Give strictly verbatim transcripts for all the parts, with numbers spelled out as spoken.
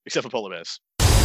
except for polar bears.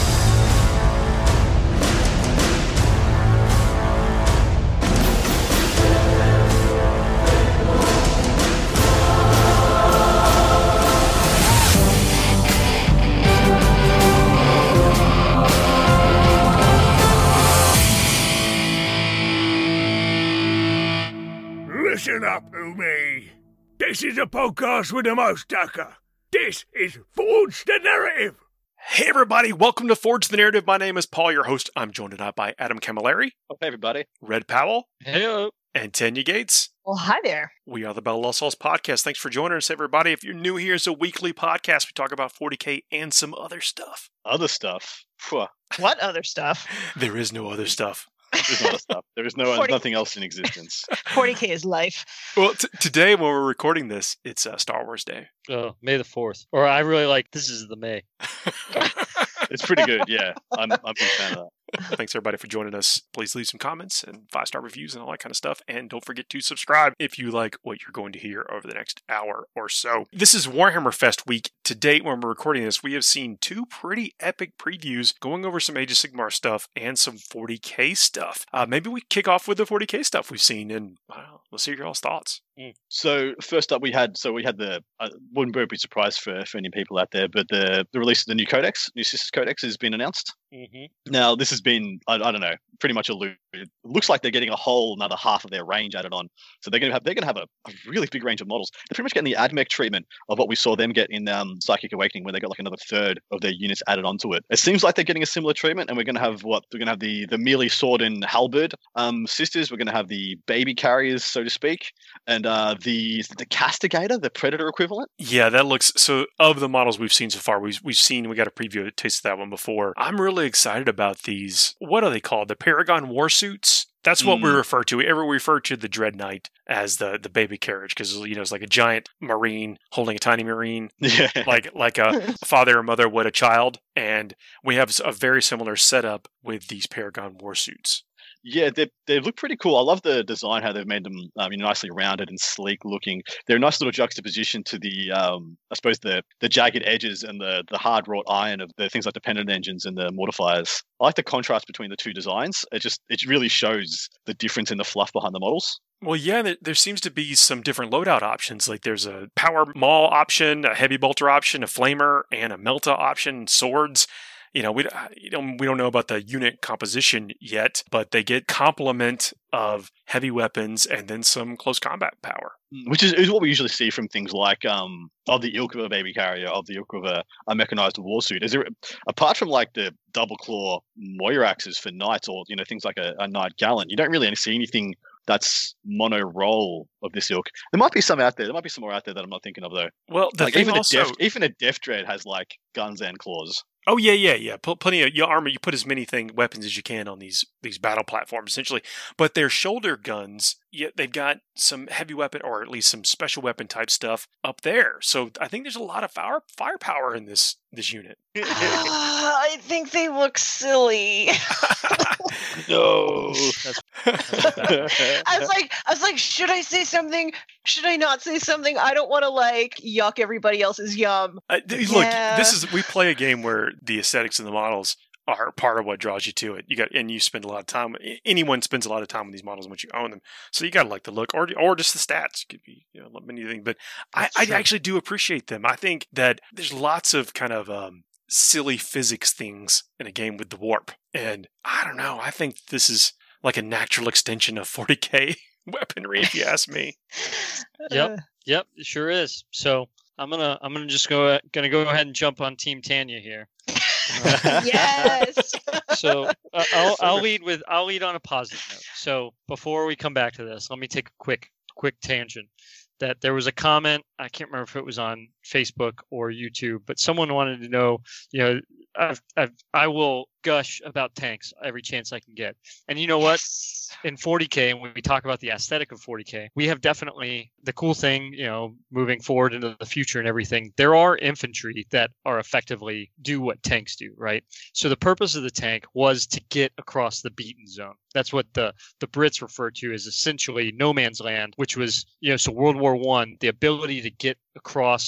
Listen up, Umi. This is a podcast with the most ducker. This is Forge the Narrative. Hey everybody, welcome to Forge the Narrative. My name is Paul, your host. I'm joined tonight by Adam Camilleri. Oh, hey everybody. Red Powell. Hello. And Tanya Gates. Well, hi there. We are the Battle of Lost Souls podcast. Thanks for joining us, everybody. If you're new here, it's a weekly podcast. We talk about forty K and some other stuff. Other stuff? Phew. What other stuff? There is no other stuff. There's other stuff. There is no forty nothing else in existence. forty K is life. Well, t- today when we're recording this, it's uh, Star Wars Day. Oh, May the fourth. Or I really like, this is the May. It's pretty good, yeah. I'm, I'm a big fan of that. Thanks everybody for joining us. Please leave some comments and five-star reviews and all that kind of stuff. And don't forget to subscribe if you like what you're going to hear over the next hour or so. This is Warhammer Fest week. To date, when we're recording this, we have seen two pretty epic previews going over some Age of Sigmar stuff and some forty K stuff. Uh, maybe we kick off with the forty K stuff we've seen, and well, let's hear your all's thoughts. So first up, we had so we had the uh, wouldn't be a surprise for, for any people out there, but the the release of the new codex, new Sisters Codex, has been announced. Mm-hmm. Now this has been I, I don't know, pretty much a loop. It looks like they're getting a whole another half of their range added on, so they're gonna have they're gonna have a, a really big range of models. They're pretty much getting the AdMech treatment of what we saw them get in um, Psychic Awakening, where they got like another third of their units added onto it. It seems like they're getting a similar treatment, and we're gonna have what we're gonna have the the melee sword and halberd um, sisters. We're gonna have the baby carriers, so to speak, and uh, the the castigator, the predator equivalent. Yeah, that looks so. Of the models we've seen so far, we've we've seen we got a preview, a taste of that one before. I'm really excited about these. What are they called? The Paragon War Suits. That's what mm. we refer to. We ever refer to the Dread Knight as the, the baby carriage because, you know, it's like a giant Marine holding a tiny Marine, yeah. like like a father or mother would a child. And we have a very similar setup with these Paragon War Suits. Yeah, they they look pretty cool. I love the design, how they've made them um, you know, nicely rounded and sleek looking. They're a nice little juxtaposition to the, um, I suppose, the the jagged edges and the the hard wrought iron of the things like the pendant engines and the mortifiers. I like the contrast between the two designs. It just it really shows the difference in the fluff behind the models. Well, yeah, there, there seems to be some different loadout options. Like there's a power maul option, a heavy bolter option, a flamer, and a melta option, swords. You know, we you know, we don't know about the unit composition yet, but they get complement of heavy weapons and then some close combat power. Which is, is what we usually see from things like um, of the ilk of a baby carrier, of the ilk of a, a mechanized warsuit. Is there, apart from like the double claw Moiraxes for knights or, you know, things like a, a knight gallant, you don't really see anything that's mono role of this ilk. There might be some out there. There might be some more out there that I'm not thinking of though. Well, the like thing even also, a Death, even a Death Dread has like guns and claws. Oh yeah, yeah, yeah. P- plenty of your armor. You put as many thing weapons as you can on these these battle platforms, essentially. But their shoulder guns, yeah, they've got some heavy weapon or at least some special weapon type stuff up there. So I think there's a lot of fire firepower in this this unit. Uh, I think they look silly. No. That's, that's I was like, I was like, should I say something? Should I not say something? I don't want to like yuck everybody else's yum. Uh, th- Yeah. Look, this is we play a game where the aesthetics of the models are part of what draws you to it. You got, and you spend a lot of time. Anyone spends a lot of time with these models once you own them, so you got to like the look, or or just the stats. It could be, you know, many things. But I, I actually do appreciate them. I think that there's lots of kind of um, silly physics things in a game with the warp, and I don't know. I think this is like a natural extension of forty K weaponry, if you ask me. Yep, yep, it sure is. So I'm gonna I'm gonna just go gonna go ahead and jump on Team Tanya here. Yes. So uh, I'll I'll lead with I'll lead on a positive note. So before we come back to this, let me take a quick quick tangent. That there was a comment, I can't remember if it was on Facebook or YouTube, but someone wanted to know, you know, I've, I've, I will gush about tanks every chance I can get. And you know what? In forty K, and when we talk about the aesthetic of forty K, we have definitely the cool thing, you know, moving forward into the future and everything. There are infantry that are effectively do what tanks do, right? So the purpose of the tank was to get across the beaten zone. That's what the, the Brits refer to as essentially no man's land, which was, you know, so World War One, the ability to get across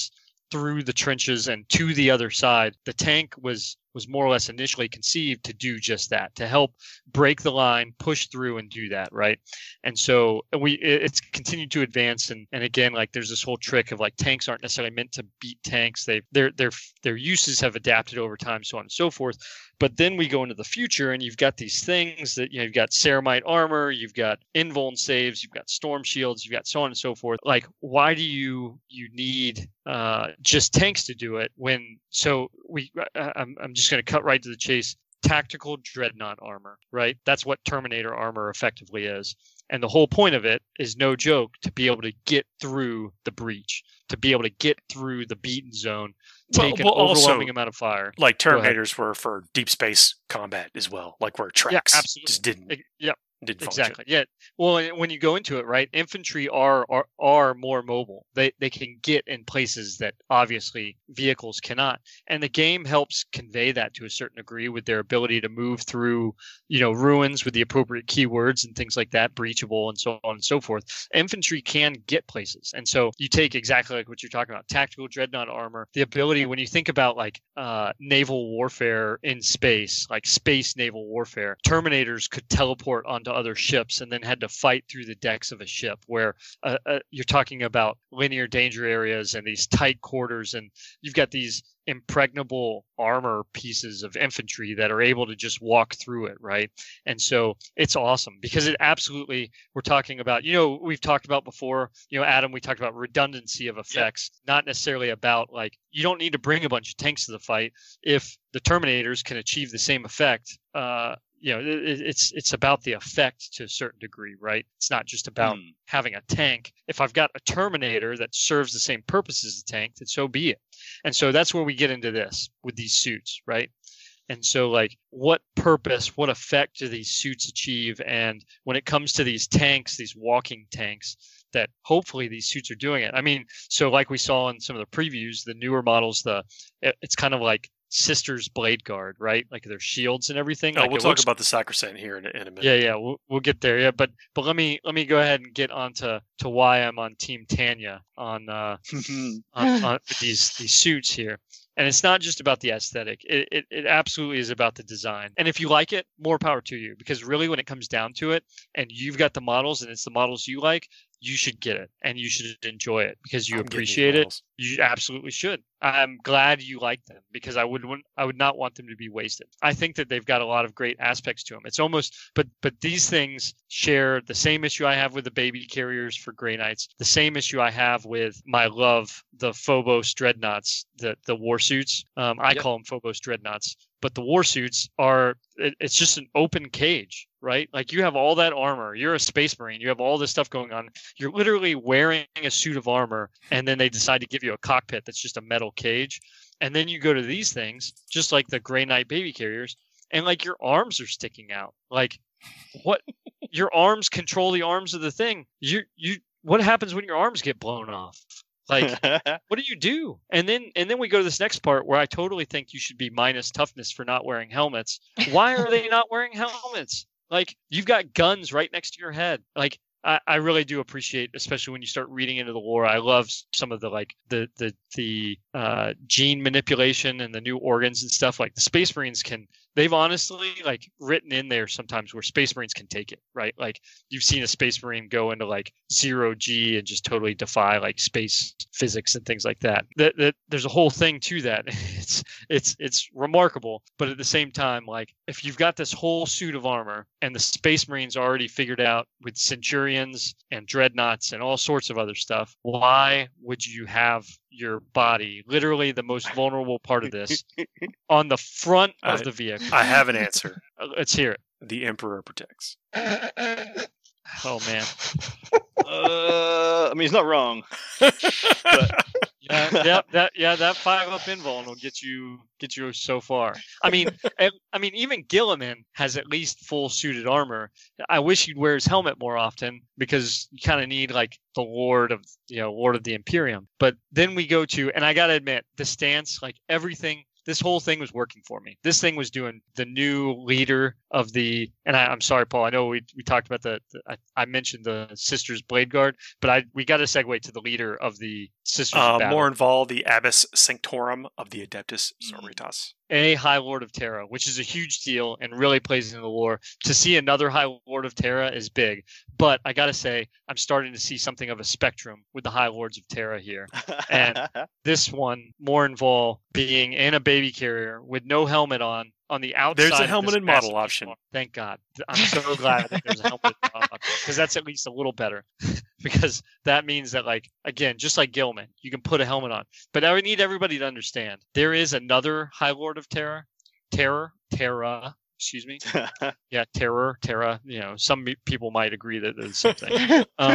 through the trenches and to the other side. The tank was was more or less initially conceived to do just that, to help break the line, push through and do that, right? And so we it's continued to advance, and, and again, like there's this whole trick of like tanks aren't necessarily meant to beat tanks. They their their their uses have adapted over time, so on and so forth. But then we go into the future, and you've got these things that, you know, you've got ceramite armor, you've got invuln saves, you've got storm shields, you've got so on and so forth. Like, why do you you need uh, just tanks to do it when? So we, uh, I'm I'm just going to cut right to the chase. Tactical dreadnought armor, right? That's what Terminator armor effectively is. And the whole point of it is, no joke, to be able to get through the breach, to be able to get through the beaten zone, take well, well, an overwhelming also, amount of fire. Like Terminators were for deep space combat as well, like where Trex yeah, absolutely. just didn't. Yeah. Didn't exactly. Yeah. Well, when you go into it, right, infantry are, are are more mobile. They they can get in places that obviously vehicles cannot, and the game helps convey that to a certain degree with their ability to move through, you know, ruins with the appropriate keywords and things like that, breachable and so on and so forth. Infantry can get places, and so you take exactly like what you're talking about, tactical dreadnought armor, the ability when you think about like uh, naval warfare in space, like space naval warfare, Terminators could teleport onto other ships and then had to fight through the decks of a ship, where uh, uh, you're talking about linear danger areas and these tight quarters, and you've got these impregnable armor pieces of infantry that are able to just walk through it, right? And so it's awesome because it absolutely, we're talking about, you know, we've talked about before, you know, Adam, we talked about redundancy of effects, yep. Not necessarily about like, you don't need to bring a bunch of tanks to the fight if the Terminators can achieve the same effect. uh You know, it, it's it's about the effect to a certain degree, right? It's not just about mm. having a tank. If I've got a Terminator that serves the same purpose as the tank, then so be it. And so that's where we get into this with these suits, right? And so, like, what purpose, what effect do these suits achieve? And when it comes to these tanks, these walking tanks, that hopefully these suits are doing it. I mean, so like we saw in some of the previews, the newer models, the it, it's kind of like Sisters Blade Guard, right? Like their shields and everything. Oh, like we'll talk looks... about the Sacrosanct here in a, in a minute. Yeah, yeah, we'll we'll get there. Yeah, but but let me let me go ahead and get on to, to why I'm on Team Tanya on uh on, on these these suits here. And it's not just about the aesthetic. It, it it absolutely is about the design. And if you like it, more power to you. Because really, when it comes down to it, and you've got the models, and it's the models you like, you should get it and you should enjoy it because you I'm appreciate it. You absolutely should. I'm glad you like them because I would I would not want them to be wasted. I think that they've got a lot of great aspects to them. It's almost, but but these things share the same issue I have with the baby carriers for Grey Knights, the same issue I have with my love, the Phobos Dreadnoughts, the the war suits. Um, I yep. call them Phobos Dreadnoughts. But the war suits are, it, it's just an open cage, right? Like you have all that armor. You're a space marine. You have all this stuff going on. You're literally wearing a suit of armor, and then they decide to give you a cockpit that's just a metal cage. And then you go to these things, just like the Grey Knight baby carriers, and like your arms are sticking out. Like what? Your arms control the arms of the thing. You you. What happens when your arms get blown off? Like, what do you do? And then and then we go to this next part where I totally think you should be minus toughness for not wearing helmets. Why are they not wearing helmets? Like, you've got guns right next to your head. Like, I, I really do appreciate, especially when you start reading into the lore. I love some of the like the the the uh, gene manipulation and the new organs and stuff. Like the Space Marines can. They've honestly like written in there sometimes where Space Marines can take it, right? Like you've seen a Space Marine go into like zero G and just totally defy like space physics and things like that. That, that there's a whole thing to that. It's it's it's remarkable, but at the same time, like if you've got this whole suit of armor and the Space Marines already figured out with Centurions and Dreadnoughts and all sorts of other stuff, why would you have your body, literally the most vulnerable part of this, on the front of I, the vehicle? I have an answer. Let's hear it. The Emperor protects. Oh man. Uh, I mean, he's not wrong. But... yeah, that, that yeah, that five up invuln will get you get you so far. I mean, I mean, even Guilliman has at least full suited armor. I wish he'd wear his helmet more often because you kind of need like the Lord of you know Lord of the Imperium. But then we go to, and I gotta admit, the stance, like everything. this whole thing was working for me. This thing was doing the new leader of the, and I, I'm sorry, Paul. I know we we talked about the, the I, I mentioned the Sisters Blade Guard, but I we got to segue to the leader of the Sisters Uh, of Battle. more involved, the Abbess Sanctorum of the Adeptus Sororitas. A High Lord of Terra, which is a huge deal and really plays into the lore. To see another High Lord of Terra is big, but I gotta say, I'm starting to see something of a spectrum with the High Lords of Terra here. And this one, more involved, being in a baby carrier with no helmet on, on the outside. There's a of helmet this and model massive option. farm. Thank God. I'm so glad that there's a helmet and model option, because that's at least a little better. Because that means that, like, again, just like Gilman, you can put a helmet on. But I would need everybody to understand there is another High Lord of Terra, Terror, Terra, excuse me. Yeah, Terror, Terra. You know, some me- people might agree that it's something. Um,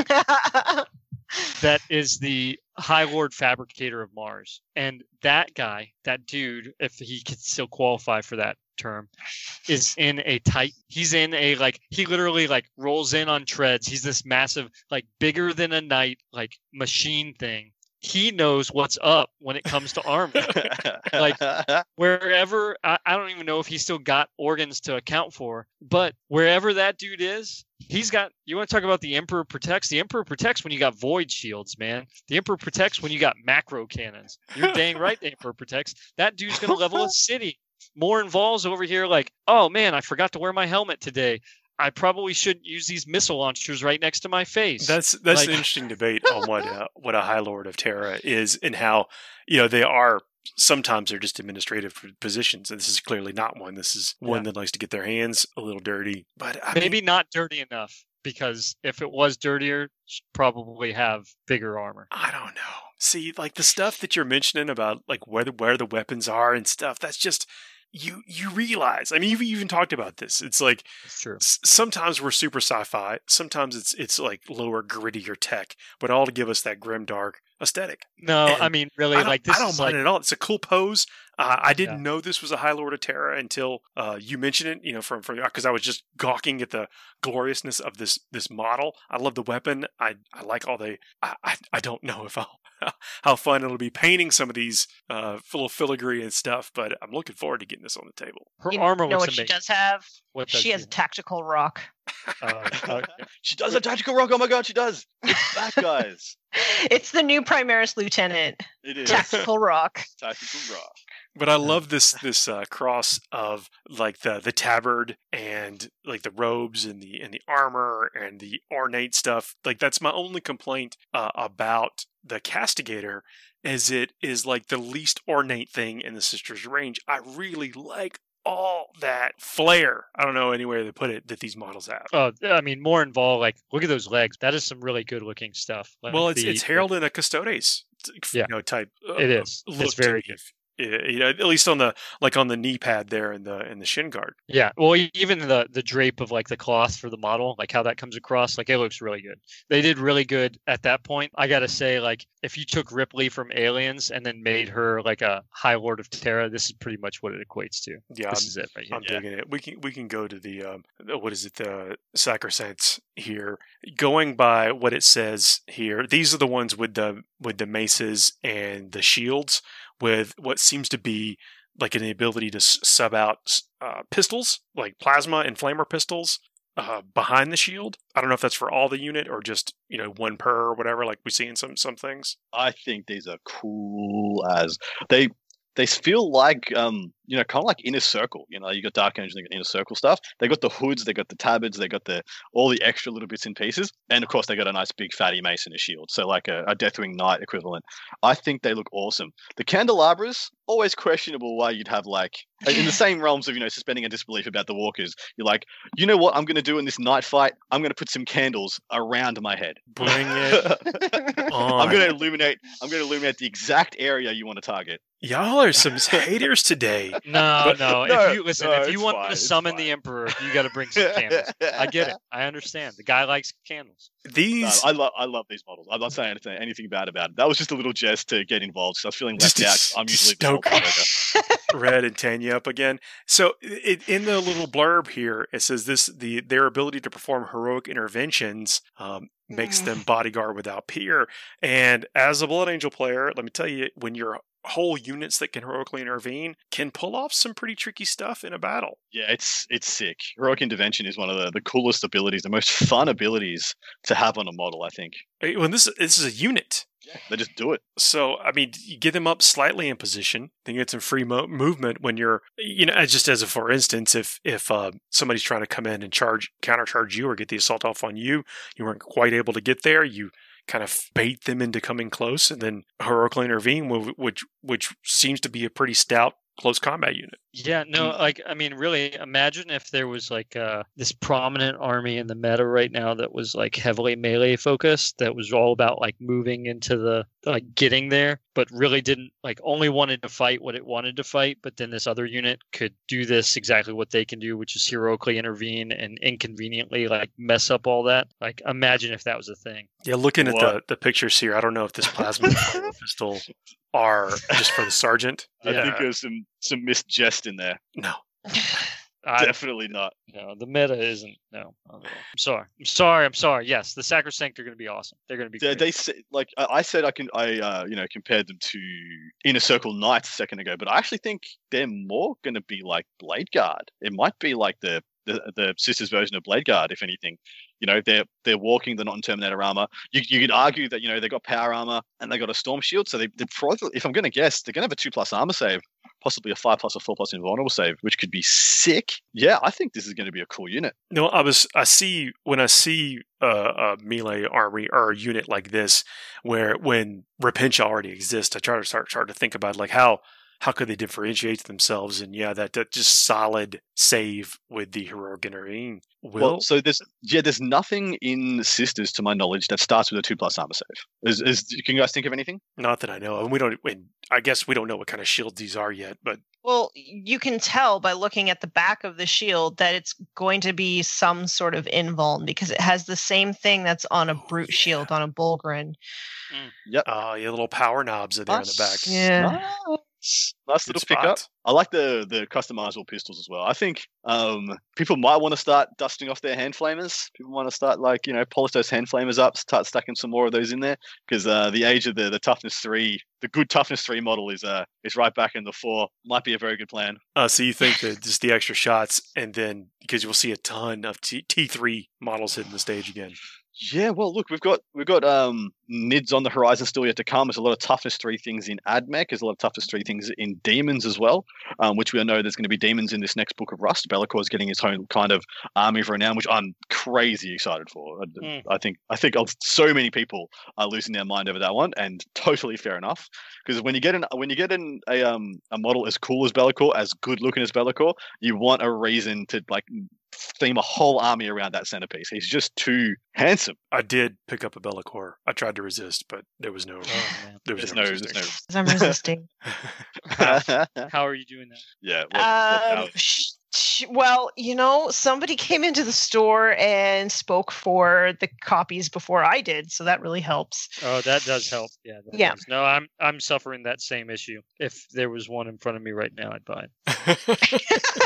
that is the High Lord Fabricator of Mars. And that guy, that dude, if he could still qualify for that term, is in a Titan. He's in a, like, he literally, like, rolls in on treads. He's this massive, like, bigger than a knight, like, machine thing. He knows what's up when it comes to armor. Like, wherever, I, I don't even know if he's still got organs to account for, but wherever that dude is, he's got, you want to talk about the Emperor Protects? The Emperor Protects when you got void shields, man. The Emperor Protects when you got macro cannons. You're dang right the Emperor Protects. That dude's going to level a city. More involves over here like, oh man, I forgot to wear my helmet today. I probably shouldn't use these missile launchers right next to my face. That's that's Like- an interesting debate on what uh, what a High Lord of Terra is and how, you know, they are sometimes they're just administrative positions, and this is clearly not one. This is one Yeah. that likes to get their hands a little dirty. But I Maybe mean, not dirty enough, because if it was dirtier, she'd probably have bigger armor. I don't know. See, like the stuff that you're mentioning about like where the, where the weapons are and stuff. That's just you you realize. I mean, you've even talked about this. It's like It's true. s- sometimes we're super sci-fi. Sometimes it's it's like lower, grittier tech, but all to give us that grim, dark aesthetic. No, And I mean, really, I don't, like this I don't is mind like, it at all. It's a cool pose. Uh, I didn't Yeah. know this was a High Lord of Terra until uh, you mentioned it. You know, from from because I was just gawking at the gloriousness of this this model. I love the weapon. I I like all the. I I, I don't know if I'll how fun it'll be painting some of these uh, little filigree and stuff, but I'm looking forward to getting this on the table. her You armor know looks what she amazing. does have? What does She has tactical rock. Uh, uh, She does a tactical rock. Oh my god, she does. It's back, guys. It's the new Primaris Lieutenant. It is. Tactical rock. Tactical rock. But I love this this uh, cross of like the the tabard and like the robes and the and the armor and the ornate stuff. Like that's my only complaint uh, about the Castigator, is it is like the least ornate thing in the Sisters range. I really like all that flair. I don't know any way to put it that these models have. oh, I mean, more involved. Like, look at those legs. That is some really good looking stuff. Like Well, it's the- it's heralded a Custodes, you Yeah. know, type. Uh, It is. look It's to very me. good. Yeah, you know, at least on the like on the knee pad there and the and the shin guard. Yeah, well, e- even the the drape of like the cloth for the model, like how that comes across, like it looks really good. They did really good at that point. I gotta say, like if you took Ripley from Aliens and then made her like a High Lord of Terra, this is pretty much what it equates to. Yeah, This I'm- is it right here. I'm Yeah. digging it. We can we can go to the um the- what is it the sacrosancts here. Going by what it says here, these are the ones with the with the maces and the shields with what seems to be like an ability to s- sub out uh, pistols, like plasma and flamer pistols. Uh, behind the shield. I don't know if that's for all the unit or just, you know, one per or whatever, like we see in some some things. I think these are cool as they they feel like um you know kind of like Inner Circle. You know, you got Dark Angel, you got Inner Circle stuff. They got the hoods, they got the tabards, they got the all the extra little bits and pieces, and of course they got a nice big fatty mace and a shield. So like a, a Deathwing Knight equivalent. I think they look awesome. The candelabras, always questionable why you'd have like in the same realms of, you know, suspending a disbelief about the walkers. You're like, you know what I'm going to do in this night fight? I'm going to put some candles around my head. Bring it on. I'm going to illuminate. I'm going to illuminate the exact area you want to target. Y'all are some haters today. No, But- no. No, If you listen, no, if you it's want fine, to it's summon the fine. Emperor, you got to bring some candles. I get it. I understand. The guy likes candles. No, These I love. I love these models. I'm not saying anything, anything bad about it. That was just a little jest to get involved. So I was feeling left Just out. I'm to usually the stoke- troublemaker. Red and Tanya up again. So it, in the little blurb here, it says this: the their ability to perform heroic interventions um, makes them bodyguard without peer. And as a Blood Angel player, let me tell you, when you're whole units that can heroically intervene can pull off some pretty tricky stuff in a battle. Yeah, it's it's sick. Heroic Intervention is one of the, the coolest abilities, the most fun abilities to have on a model, I think. When this this is a unit. Yeah, they just do it. So, I mean, you get them up slightly in position, then you get some free mo- movement when you're, you know, just as a for instance, if if uh, somebody's trying to come in and charge, countercharge you or get the assault off on you, you weren't quite able to get there, you kind of bait them into coming close and then heroically intervene, which which seems to be a pretty stout close combat unit. Yeah, no, like, I mean, really, imagine if there was like uh, this prominent army in the meta right now that was like heavily melee focused, that was all about like moving into the, like getting there, but really didn't, like only wanted to fight what it wanted to fight, but then this other unit could do this exactly what they can do, which is heroically intervene and inconveniently like mess up all that. Like, imagine if that was a thing. Yeah, looking at What? the, the pictures here, I don't know if this plasma pistol are just for the sergeant. I Yeah. think there's some some missed jest in there. No. I, Definitely not. no, the meta isn't. No, I'm sorry. I'm sorry. I'm sorry. Yes, the Sacrosanct are going to be awesome. They're going to be. They, great. they say, like I I said, I can I uh, you know compared them to Inner Circle Knights a second ago, but I actually think they're more going to be like Blade Guard. It might be like the the, the sisters version of Blade Guard, if anything. You know, they're they're walking, they're not in Terminator armor. You you could argue that you know they got power armor and they got a storm shield, so they they probably, if I'm going to guess, they're going to have a two plus armor save, possibly a five plus or four plus invulnerable save, which could be sick. Yeah, I think this is going to be a cool unit. No, I was. I see when I see a, a melee army or a unit like this, where when Repentia already exists, I try to start start to think about like how how could they differentiate themselves, and yeah, that that just solid save with the heroic intervene will. Well, so there's yeah, there's nothing in Sisters, to my knowledge, that starts with a two plus armor save. Is, is can you guys think of anything? Not that I know of. And we don't. And I guess we don't know what kind of shields these are yet, but Well, you can tell by looking at the back of the shield that it's going to be some sort of invuln because it has the same thing that's on a Oh, brute yeah. shield on a Bulgrin. uh, yeah, little power knobs are there in the back. Yeah. Nice, nice Good little pickup. spot. I like the the customizable pistols as well. I think um, people might want to start dusting off their hand flamers. People want to start like you know polish those hand flamers up, start stacking some more of those in there because uh, the age of the the toughness three, the good toughness three model is uh is right back in the four. Might be a very good plan. Uh, so you think that just the extra shots, and then because you'll see a ton of T three models hitting the stage again. Yeah, well, look, we've got we've got um Nids on the horizon still yet to come. There's a lot of toughness three things in AdMech. There's a lot of toughness three things in Demons as well, um, which we know there's going to be Demons in this next book of Rust. Be'lakor is getting its own kind of army of renown, which I'm crazy excited for. I, Mm. I think I think so many people are losing their mind over that one, and totally fair enough. Because when you get an when you get in a um a model as cool as Be'lakor, as good looking as Be'lakor, you want a reason to like theme a whole army around that centerpiece. He's just too handsome. I did pick up a Be'lakor. I tried to resist, but there was no. Oh, man. There was There's no. no, resisting. there's 'Cause I'm resisting. no. How are you doing that? yeah. What, what Um, now? sh- sh- well, you know, somebody came into the store and spoke for the copies before I did, so that really helps. Oh, that does help. Yeah. That Yeah. does. No, I'm I'm suffering that same issue. If there was one in front of me right now, I'd buy it.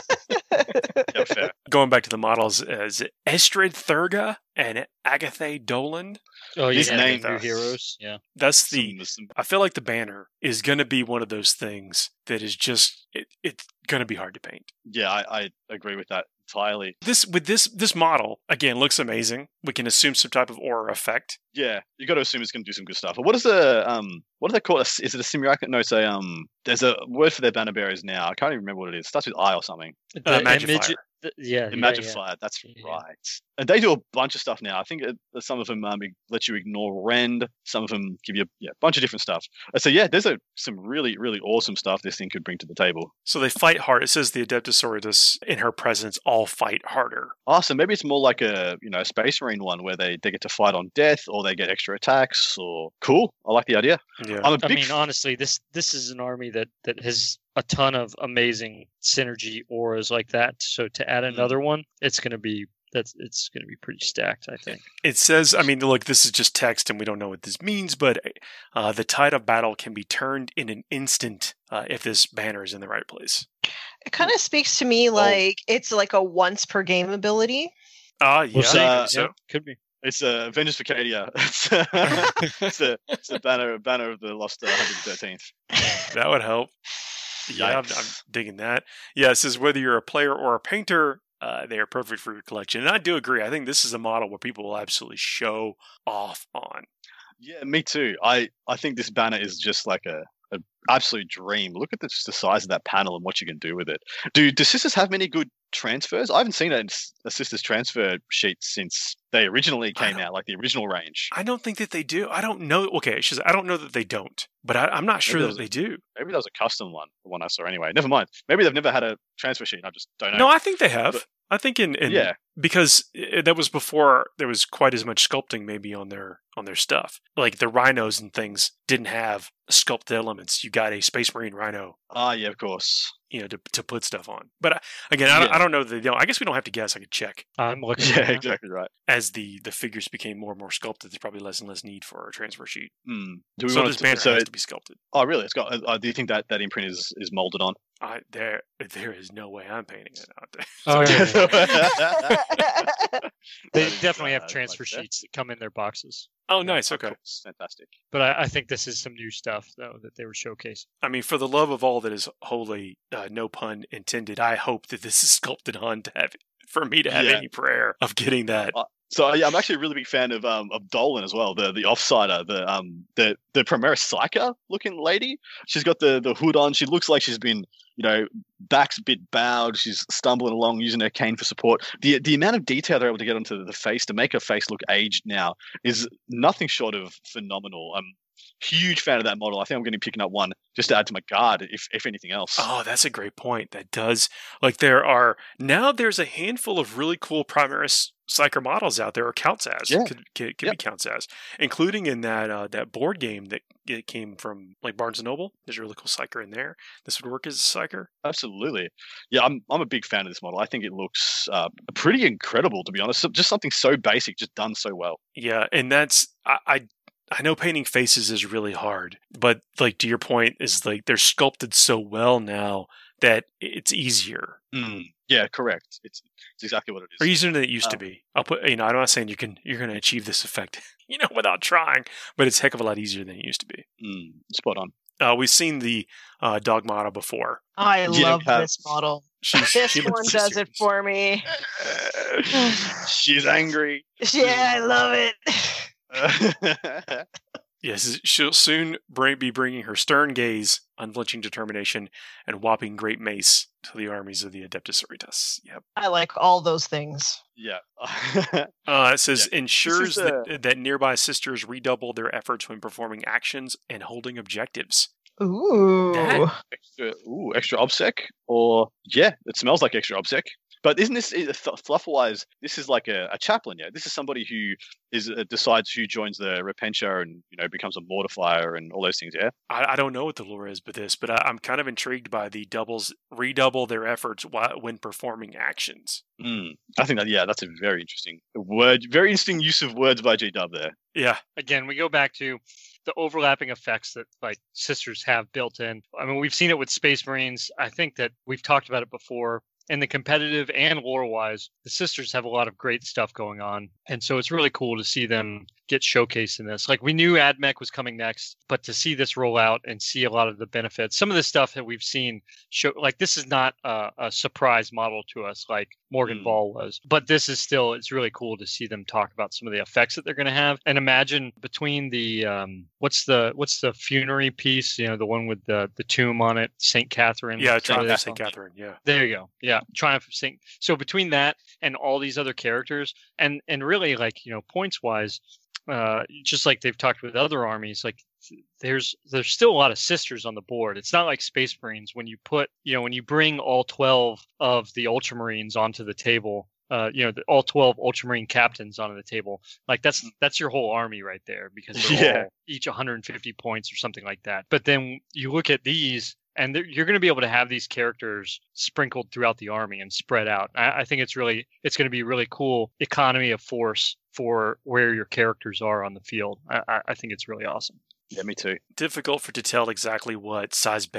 Yeah, fair. Going back to the models, uh, is it Estrid Thurga and Agatha Dolan? Oh, yeah. These the names new are- heroes. Yeah. That's the. Some- some- I feel like the banner is going to be one of those things that is just it, it's going to be hard to paint. yeah, I, I agree with that entirely. This with this this model again looks amazing. We can assume some type of aura effect. Yeah, you got to assume it's going to do some good stuff. But what is the um? What do they call it? Is it a simulacrum? No, it's a um. There's a word for their banner bearers now. I can't even remember what it is. It starts with I or something. Uh, The Magifier. image- the- yeah. yeah, Imagify. yeah. That's Yeah. right. And they do a bunch of stuff now. I think it, some of them um, let you ignore rend. Some of them give you yeah, a bunch of different stuff. Uh, So yeah, there's a some really really awesome stuff this thing could bring to the table. So they fight hard. It says the Adeptus Sororitas in her presence all fight harder. Oh, so maybe it's more like a you know Space Marine one where they, they get to fight on death or they get extra attacks or cool. I like the idea. Yeah. I'm a I big mean, f- honestly, this this is an army that that has a ton of amazing synergy auras like that. So to add Mm. another one, it's going to be that's it's going to be pretty stacked, I think. It says, I mean, look, this is just text and we don't know what this means, but uh, the tide of battle can be turned in an instant uh, if this banner is in the right place. It kind of speaks to me like it's like a once per game ability. Ah, yeah. We'll see. Uh, so Yeah, could be. It's a uh, Vengeance for Cadia. It's, uh, it's a it's a banner banner of the lost uh, one hundred thirteenth. That would help. Yeah, I'm, I'm digging that. Yeah, it says whether you're a player or a painter, uh, they are perfect for your collection. And I do agree. I think this is a model where people will absolutely show off on. Yeah, me too. I, I think this banner is just like a, a absolute dream. Look at the, just the size of that panel and what you can do with it. Do do Sisters have many good transfers? I haven't seen a, a Sisters transfer sheet since they originally came out, like the original range. I don't think that they do. I don't know. Okay, it's just, I don't know that they don't, but I, I'm not sure that they do. Maybe that was a custom one, the one I saw anyway. Never mind. Maybe they've never had a transfer sheet. I just don't know. No, I think they have. But, I think in, in yeah, because it, that was before there was quite as much sculpting maybe on their on their stuff. Like the rhinos and things didn't have sculpted elements. You got a Space Marine rhino. Ah, yeah, of course. You know, to to put stuff on. But uh, again, I, yeah. don't, I don't know that they don't. I guess we don't have to guess. I could check. I'm looking. Yeah, exactly right. As the, the figures became more and more sculpted, there's probably less and less need for a transfer sheet. Hmm. Do we so want this to, banner so has it, to be sculpted. Oh, really? It's got. Uh, do you think that, that imprint is, is molded on? I there there is no way I'm painting it out there. Oh, yeah. They That is, definitely uh, have transfer like that. sheets that come in their boxes. Oh, nice. Of Okay. course. Fantastic. But I, I think this is some new stuff, though, that they were showcasing. I mean, for the love of all that is holy, uh, no pun intended, I hope that this is sculpted on to have for me to have Yeah. any prayer of getting that. Uh, So yeah, I'm actually a really big fan of um of Dolan as well, the the offsider, the um the the Primaris Psyker looking lady. She's got the the hood on. She looks like she's been, you know, back's a bit bowed. She's stumbling along using her cane for support. The the amount of detail they're able to get onto the face to make her face look aged now is nothing short of phenomenal. I'm huge fan of that model. I think I'm going to be picking up one just to add to my guard, if if anything else. Oh, that's a great point. That does, like, there are now there's a handful of really cool Primaris Psyker models out there, or counts as Yeah. could, could, could Yep. be counts as, including in that uh, that board game that it came from like Barnes and Noble. There's a really cool Psyker in there. This would work as a Psyker. Absolutely. Yeah, I'm I'm a big fan of this model. I think it looks uh, pretty incredible, to be honest. Just something so basic, just done so well. Yeah, and that's I, I I know painting faces is really hard, but like to your point is like they're sculpted so well now that it's easier. Mm. Yeah, correct. It's it's exactly what it is. Or easier than it used to Um, be. I'll put you know, I'm not saying you can you're gonna achieve this effect, you know, without trying, but it's a heck of a lot easier than it used to be. Mm, spot on. Uh, we've seen the uh, dog model before. I Yeah, love have- this model. She's, This she looks one pretty does it serious. for me. She's angry. Yeah, I love it. Yes, she'll soon bring, be bringing her stern gaze, unflinching determination, and whopping great mace to the armies of the Adeptus Sororitas. Yep. I like all those things. yeah. Uh, it says Yeah. ensures is that, that nearby sisters redouble their efforts when performing actions and holding objectives. Ooh. That- extra, ooh, extra obsec, or yeah, it smells like extra obsec. But isn't this fluff wise? This is like a, a chaplain, yeah. This is somebody who is uh, decides who joins the Repentia and you know becomes a mortifier and all those things, yeah. I, I don't know what the lore is with this, but I, I'm kind of intrigued by the doubles redouble their efforts while, when performing actions. Mm. I think that yeah, that's a very interesting word, very interesting use of words by G Dub there. Yeah, Again, we go back to the overlapping effects that like sisters have built in. I mean, we've seen it with Space Marines. I think that we've talked about it before. In the competitive and lore-wise, the sisters have a lot of great stuff going on. And so it's really cool to see them get showcased in this. Like, we knew AdMech was coming next, but to see this roll out and see a lot of the benefits, some of the stuff that we've seen show, like, this is not a, a surprise model to us like Morgan Mm. Ball was, but this is still, it's really cool to see them talk about some of the effects that they're going to have. And imagine between the, um, what's the, what's the funerary piece, you know, the one with the, the tomb on it, Saint Catherine. yeah, Some of Triumph that of Saint stuff. Catherine. Yeah, There you go. Yeah, Triumph of Saint. So between that and all these other characters, and and really like you know points wise, uh, just like they've talked with other armies, like there's there's still a lot of sisters on the board. It's not like Space Marines when you put you know when you bring all twelve of the Ultramarines onto the table. Uh, you know, the, all twelve Ultramarine captains onto the table. Like that's that's your whole army right there because they're Yeah. all each one hundred fifty points or something like that. But then you look at these, and they're- you're going to be able to have these characters sprinkled throughout the army and spread out. I, I think it's really it's going to be really cool economy of force for where your characters are on the field. I, I, I think it's really awesome. Yeah, me too. difficult for to tell exactly what size base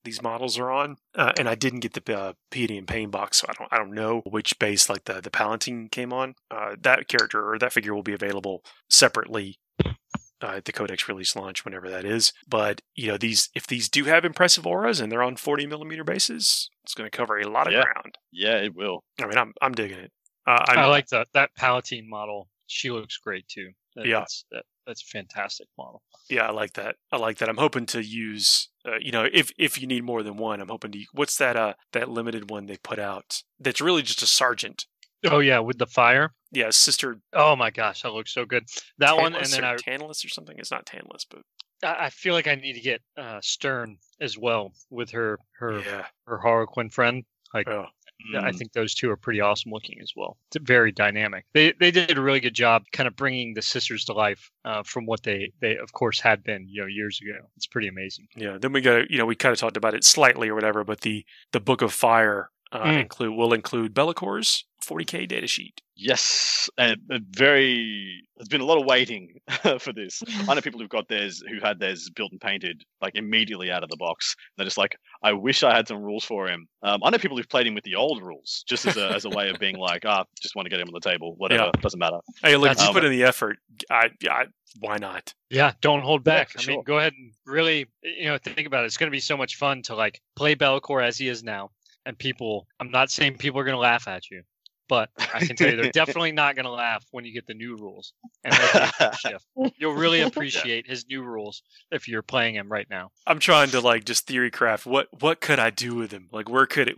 these models are on, uh, and I didn't get the uh, Piety and Pain box, so I don't I don't know which base like the the Palatine came on. Uh, that character or that figure will be available separately uh, at the Codex release launch, whenever that is. But you know, these if these do have impressive auras and they're on forty millimeter bases, it's going to cover a lot of Yeah. ground. Yeah, it will. I mean, I'm I'm digging it. Uh, I'm, I like that that Palatine model. She looks great too. That, Yeah. that's that, that's a fantastic model. Yeah, I like that. I like that. I'm hoping to use, uh, you know, if if you need more than one, I'm hoping to. What's that? Uh, that limited one they put out? That's really just a sergeant. Oh yeah, with the fire. Yeah, Sister Oh my gosh, that looks so good. That one, and Tantalus then or I, Tantalus or something. It's not Tantalus, but I I feel like I need to get uh, Stern as well with her her yeah. her Harlequin friend. Like Oh, I Mm. think those two are pretty awesome looking as well. It's very dynamic. They they did a really good job kind of bringing the sisters to life uh, from what they they of course had been, you know, years ago. It's pretty amazing. yeah. Then we got, you know, we kind of talked about it slightly or whatever, but the the Book of Fire uh, Mm. include will include Bellacor's forty K datasheet. Yes, and uh, very. There's been a lot of waiting for this. I know people who've got theirs, who had theirs built and painted like immediately out of the box. They're just like, I wish I had some rules for him. Um, I know people who've played him with the old rules, just as a as a way of being like, ah, just want to get him on the table. Whatever, doesn't matter. Hey, look, if That's- you put in the effort, I, I why not? Yeah, don't hold Yeah, back. for I mean, sure. go ahead and really, you know, think about it. It's going to be so much fun to like play Be'lakor as he is now, and people. I'm not saying people are going to laugh at you, but I can tell you they're definitely not going to laugh when you get the new rules and there'll be a shift. You'll really appreciate his new rules if you're playing him right now. I'm trying to like just theory craft. What what could I do with him? Like, where could it?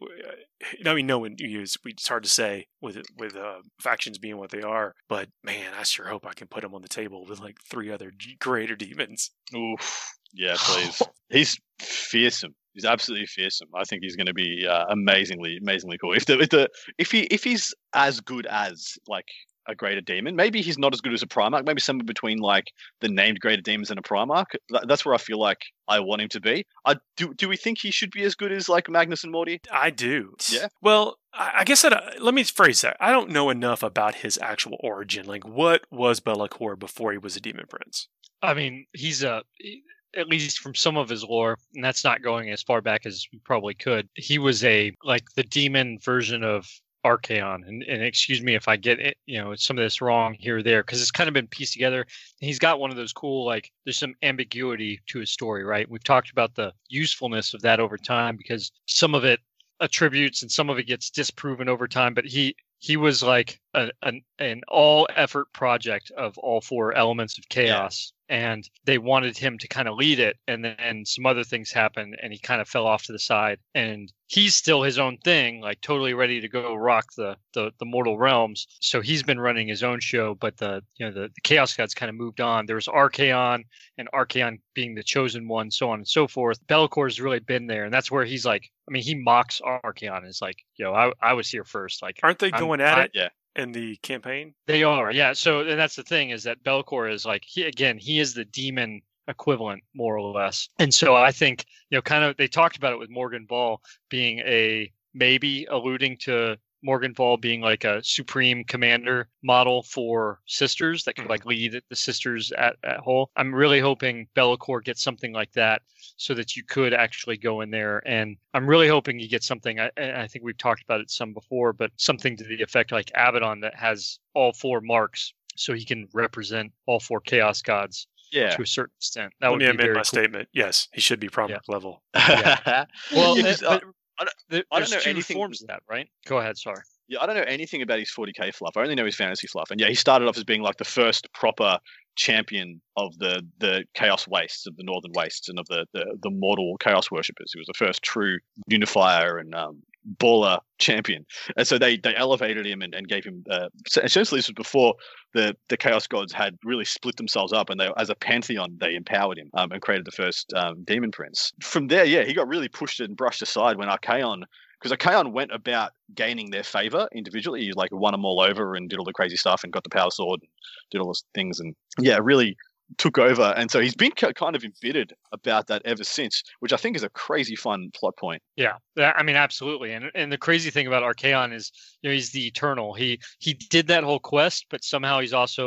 I mean, no one use. It's hard to say with with uh, factions being what they are. But man, I sure hope I can put him on the table with like three other g- greater demons. Oof. Yeah, please. He's fearsome. He's absolutely fearsome. I think he's going to be uh, amazingly, amazingly cool. If the, if the if he if he's as good as like a greater demon, maybe he's not as good as a Primarch. Maybe somewhere between like the named greater demons and a Primarch. Th- That's where I feel like I want him to be. I do. Do we think he should be as good as like Magnus and Morty? I do. Yeah. Well, I I guess that, uh, let me phrase that. I don't know enough about his actual origin. Like, what was Be'lakor before he was a demon prince? I mean, he's a at least from some of his lore, and that's not going as far back as we probably could. He was a like the demon version of Archaon, and, and excuse me if I get it, you know, some of this wrong here or there, because it's kind of been pieced together. He's got one of those cool, like, there's some ambiguity to his story, right? We've talked about the usefulness of that over time because some of it attributes and some of it gets disproven over time, but he he was like a, an an all effort project of all four elements of chaos. And they wanted him to kind of lead it, and then some other things happened, and he kind of fell off to the side. And he's still his own thing, like totally ready to go rock the the, the mortal realms. So he's been running his own show, but the you know the, the Chaos Gods kind of moved on. There was Archaon, and Archaon being the chosen one, so on and so forth. Bellacor's really been there, and that's where he's like, I mean, he mocks Archaon. It's like, yo, I I was here first. Like, Aren't they I'm- going at I- it Yeah. in the campaign? They are, yeah. So and that's the thing is that Be'lakor is like he again he is the demon equivalent more or less, and so I think you know kind of they talked about it with Morgan Ball being a maybe alluding to Morgan Ball being like a supreme commander model for sisters that could Mhm. like lead the sisters at at whole. I'm really hoping Be'lakor gets something like that so that you could actually go in there, and I'm really hoping you get something. I, and I think we've talked about it some before, but something to the effect like Abaddon that has all four marks, so he can represent all four Chaos Gods Yeah. to a certain extent. That Let would me be amend very my cool. statement. Yes, he should be Primarch Yeah. level. Yeah. Well, Yeah, uh, 'cause, uh, but I don't- there- I don't there's know two anything- forms of that, right? Go ahead. Sorry. Yeah, I don't know anything about his forty K fluff. I only know his fantasy fluff. And yeah, he started off as being like the first proper champion of the the Chaos Wastes, of the Northern Wastes, and of the the, the mortal Chaos Worshippers. He was the first true unifier and um, baller champion. And so they they elevated him and, and gave him. Uh, so essentially, this was before the the Chaos Gods had really split themselves up, and they, as a pantheon, they empowered him um, and created the first um, Demon Prince. From there, yeah, he got really pushed and brushed aside when Archaon. Because Archaon went about gaining their favor individually. He like won them all over and did all the crazy stuff and got the power sword and did all those things and yeah, really took over. And so he's been ki- kind of embittered about that ever since, which I think is a crazy fun plot point. Yeah, that- I mean, absolutely. And and the crazy thing about Archaon is, you know, he's the Eternal. He he did that whole quest, but somehow he's also like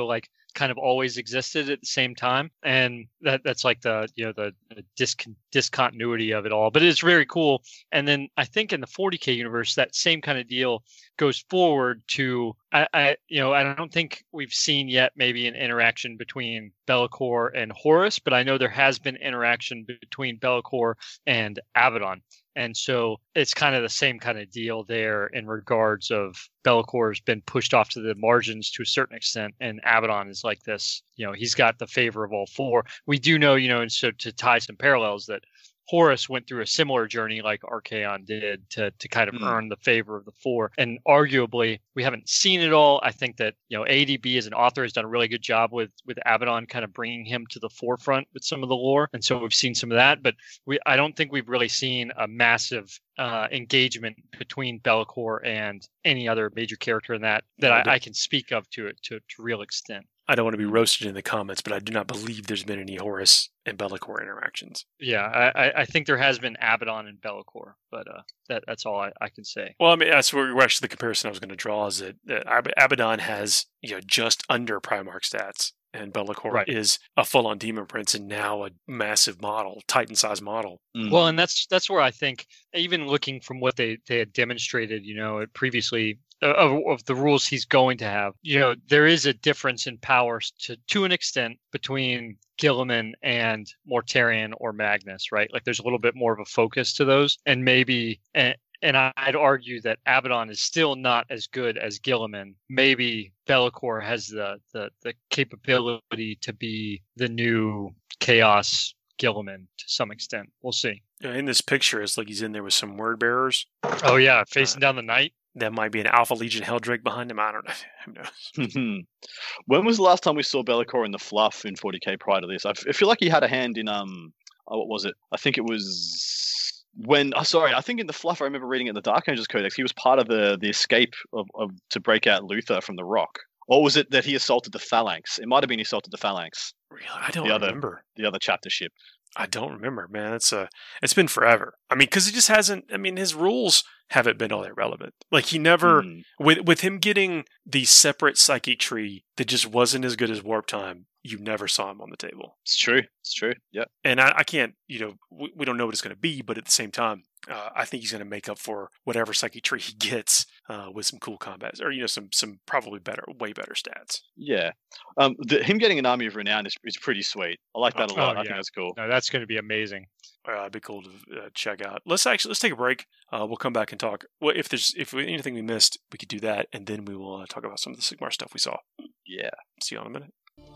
kind of always existed at the same time, and that that's like the you know the, the discon- discontinuity of it all. But it's very cool. And then I think in the forty K universe, that same kind of deal goes forward to I, I you know I don't think we've seen yet maybe an interaction between Be'lakor and Horus, but I know there has been interaction between Be'lakor and Abaddon. And so it's kind of the same kind of deal there in regards of Be'lakor has been pushed off to the margins to a certain extent, and Abaddon is like this, you know, he's got the favor of all four. We do know, you know, and so to tie some parallels, that Horus went through a similar journey like Archaon did to to kind of Mm. earn the favor of the four. And arguably, we haven't seen it all. I think that, you know, A D B as an author has done a really good job with with Abaddon kind of bringing him to the forefront with some of the lore. And so we've seen some of that, but we I don't think we've really seen a massive uh, engagement between Be'lakor and any other major character in that that Yeah, I, I can speak of to it to, to real extent. I don't want to be roasted in the comments, but I do not believe there's been any Horus and Be'lakor interactions. Yeah, I, I- I think there has been Abaddon and Be'lakor, but uh, that that's all I, I can say. Well, I mean, that's where where actually the comparison I was going to draw is that, that Ab- Abaddon has, you know, just under Primarch stats, and Be'lakor Right. is a full-on Demon Prince and now a massive model, Titan-sized model. Mm. Well, and that's that's where I think, even looking from what they, they had demonstrated, you know, previously uh, of, of the rules he's going to have, you know, there is a difference in powers to to an extent between Gilliman and Mortarion or Magnus, right? Like there's a little bit more of a focus to those, and maybe. And, and I'd argue that Abaddon is still not as good as Gilliman. Maybe Be'lakor has the, the, the capability to be the new Chaos Gilliman to some extent. We'll see. Uh, In this picture, it's like he's in there with some word bearers. Oh yeah, facing down the night. That might be an Alpha Legion Helldrake behind him. I don't know. Who knows? When was the last time we saw Be'lakor in the fluff in forty K prior to this? I, f- I feel like he had a hand in um, oh, what was it? I think it was when. Oh, sorry, I think in the fluff I remember reading it in the Dark Angels Codex. He was part of the the escape of, of to break out Luther from the Rock. Or was it that he assaulted the Phalanx? It might have been he assaulted the Phalanx, Really? I don't The other- remember. the other chapter ship. I don't remember, man. It's uh, it's been forever. I mean, because he just hasn't. I mean, his rules haven't been all that relevant. Like he never, Mm. with with him getting the separate psychic tree that just wasn't as good as Warp Time. You never saw him on the table, It's true. It's true. Yeah. and I, I can't. You know, we, we don't know what it's going to be, but at the same time, uh, I think he's going to make up for whatever psychic tree he gets uh, with some cool combats, or you know, some some probably better, way better stats. Yeah. Um, the, him getting an army of renown is, is pretty sweet. I like that a Oh, lot. I yeah. think that's cool. No, that's going to be amazing. Uh, it'd be cool to uh, check out. Let's actually let's take a break. Uh, we'll come back and talk. Well, if there's if we, anything we missed, we could do that, and then we will uh, talk about some of the Sigmar stuff we saw. Yeah. See you in a minute.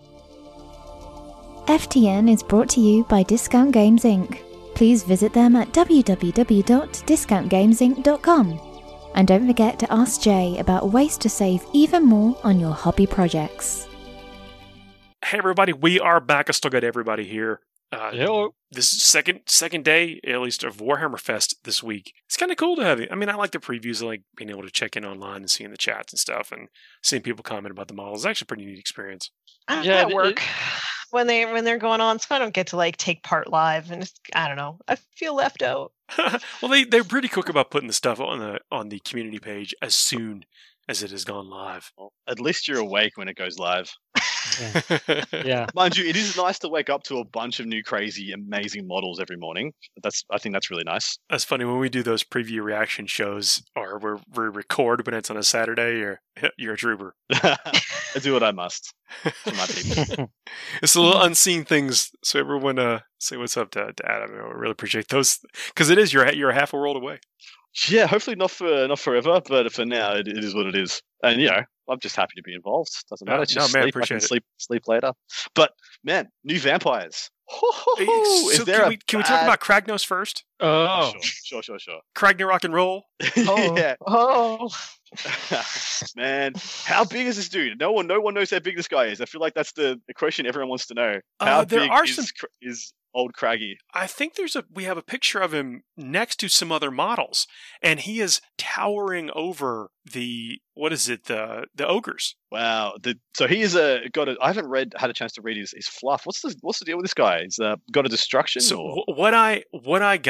F T N is brought to you by Discount Games Incorporated. Please visit them at w w w dot discount games inc dot com. And don't forget to ask Jay about ways to save even more on your hobby projects. Hey everybody, we are back. I still got everybody here. Uh, Yeah, This is second second day, at least, of Warhammer Fest this week. It's kind of cool to have it. I mean, I like the previews. I like being able to check in online and seeing the chats and stuff, and seeing people comment about the models. It's actually a pretty neat experience. I'm Yeah, at it- work when they when they're going on, so I don't get to like take part live, and it's, I don't know. I feel left out. Well, they they're pretty quick about putting the stuff on the on the community page as soon as it has gone live. Well, at least you're awake when it goes live. yeah. Mind you, it is nice to wake up to a bunch of new, crazy, amazing models every morning. That's I think that's really nice. That's funny when we do those preview reaction shows, or we we record when it's on a Saturday. Or you're a trooper. I do what I must for my people. It's the little unseen things. So everyone, uh, say what's up to, to Adam. I really appreciate those because it is you're you're a half a world away. Yeah, hopefully not for not forever, but for now, it, it is what it is. And you know, I'm just happy to be involved. Doesn't matter. No, Just no, man, sleep. I appreciate can it. sleep sleep later. But man, new vampires. So Is there can a we can we talk bad- about Kragnos first? Oh, Sure, sure, sure, sure. Kragner rock and roll. Oh, yeah, oh. man, how big is this dude? No one, no one knows how big this guy is. I feel like that's the, the question everyone wants to know. Uh, How there big are is, some- Cra- is old Craggy? I think there's a we have a picture of him next to some other models, and he is towering over the what is it the the ogres. Wow. The, so he is a got a. I haven't read had a chance to read his, his fluff. What's the what's the deal with this guy? He's uh, got a destruction. So or? wh- what I what I got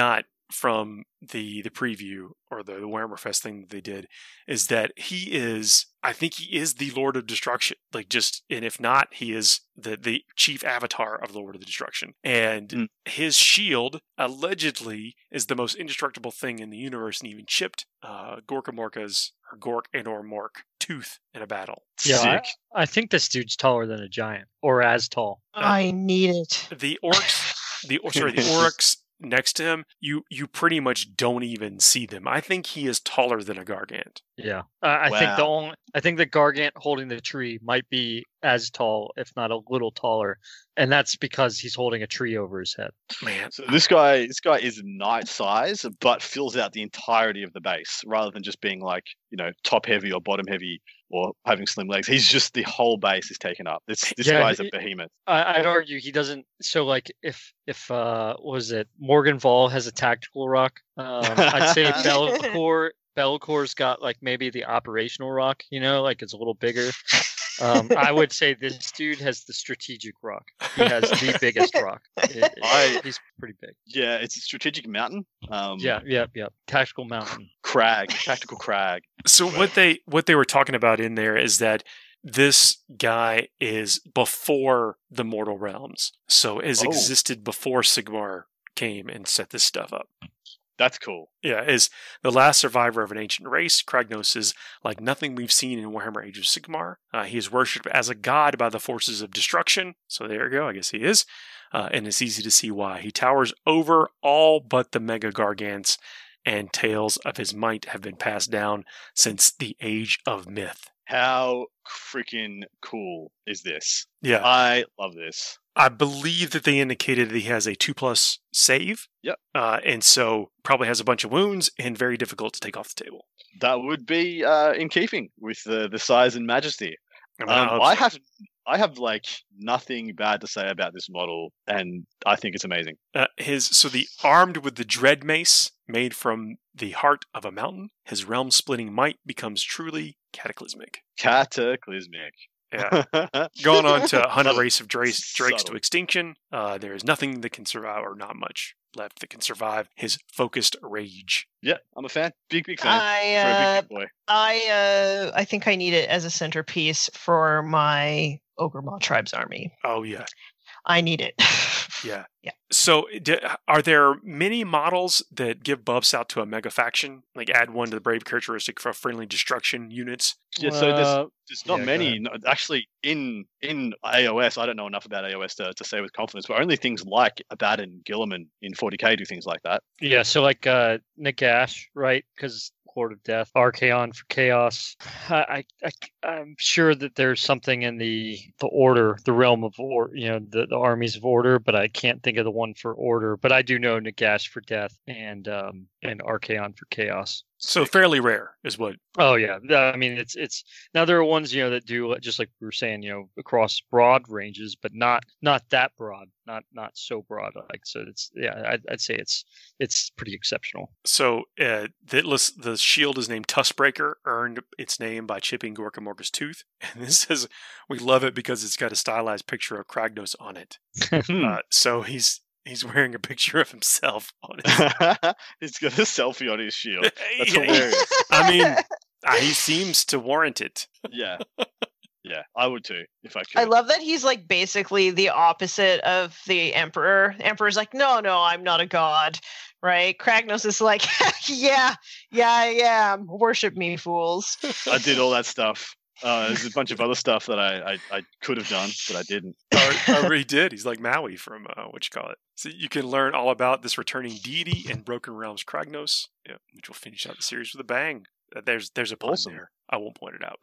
from the the preview or the, the Warhammer Fest thing that they did is that he is, I think he is the Lord of Destruction. Like just, and if not, he is the, the chief avatar of Lord of the Destruction. And mm. his shield allegedly is the most indestructible thing in the universe, and even chipped uh, Gorka Morka's, or Gork and or Mork, tooth in a battle. Yeah, I, I think this dude's taller than a giant, or as tall. I need it. The orcs, the sorry, the orcs next to him, you you pretty much don't even see them. I think he is taller than a Gargant. Yeah, uh, I wow. think the only, I think the Gargant holding the tree might be as tall, if not a little taller, and that's because he's holding a tree over his head. Man, so this guy, this guy is knight size, but fills out the entirety of the base, rather than just being like, you know, top heavy or bottom heavy or having slim legs. He's just, the whole base is taken up. This this yeah, guy's he, a behemoth. I, I'd argue he doesn't. So like, if if uh, what was it Morgan Vol has a tactical rock, um, I'd say Be'lakor. Be'lakor's got like maybe the operational rock, you know, like it's a little bigger. Um, I would say this dude has the strategic rock. He has the biggest rock. It, it, I, he's pretty big. Yeah, it's a strategic mountain. Um, yeah, yeah, yeah. Tactical mountain. Crag, tactical crag. So right. what they what they were talking about in there is that this guy is before the Mortal Realms, so has oh. existed before Sigmar came and set this stuff up. That's cool. Yeah, is the last survivor of an ancient race. Kragnos is like nothing we've seen in Warhammer Age of Sigmar. Uh, he is worshipped as a god by the forces of destruction. So there you go, I guess he is. Uh, and it's easy to see why. He towers over all but the Mega Gargants, and tales of his might have been passed down since the Age of Myth. How freaking cool is this? Yeah. I love this. I believe that they indicated that he has a two plus save. Yep. Uh, and so probably has a bunch of wounds and very difficult to take off the table. That would be uh, in keeping with the, the size and majesty. I, mean, um, I, I so. have I have like nothing bad to say about this model, and I think it's amazing. Uh, his so the armed with the dread mace made from the heart of a mountain, his realm splitting might becomes truly cataclysmic. Cataclysmic. Yeah. Going on to hunt a race of drakes, drakes to extinction. Uh, there is nothing that can survive, or not much left that can survive his focused rage. Yeah, I'm a fan. Big, big fan. I, for a uh, big, big boy. I, uh, I think I need it as a centerpiece for my Ogremont Tribes army. Oh, yeah. I need it. Yeah. Yeah. So, d- are there many models that give buffs out to a mega faction? Like add one to the brave characteristic for friendly destruction units? Yeah, so there's Uh, there's not yeah, go many. ahead. No, actually, in in A O S, I don't know enough about A O S to, to say with confidence, but only things like Abaddon, Gilliman in forty K do things like that. Yeah, so like uh, Nagash, right? Because Horde of Death, Archaon for Chaos. I, I, I, I'm sure that there's something in the the Order, the realm of or you know the, the armies of Order, but I can't think of the one for Order. But I do know Nagash for Death and um and Archaon for Chaos. So fairly rare is what. Oh yeah, I mean it's it's now there are ones you know that do just like we were saying you know across broad ranges, but not not that broad, not not so broad. Like so, it's yeah, I'd, I'd say it's it's pretty exceptional. So uh, the, the shield is named Tuskbreaker, earned its name by chipping Gorka Morka's tooth. And this says we love it because it's got a stylized picture of Kragnos on it. uh, so he's. He's wearing a picture of himself on it. He's got a selfie on his shield. That's Yeah. hilarious. I mean, uh, he seems to warrant it. Yeah. Yeah, I would too, if I could. I love that he's like basically the opposite of the Emperor. Emperor's like, no, no, I'm not a god, right? Kragnos is like, yeah, yeah, I am. Worship me, fools. I did all that stuff. Uh, there's a bunch of other stuff that I, I, I could have done, but I didn't. Or, or he did. He's like Maui from, uh, what you call it. So you can learn all about this returning deity in Broken Realms Kragnos, yeah, which will finish out the series with a bang. Uh, There's there's a pun Awesome. there. I won't point it out.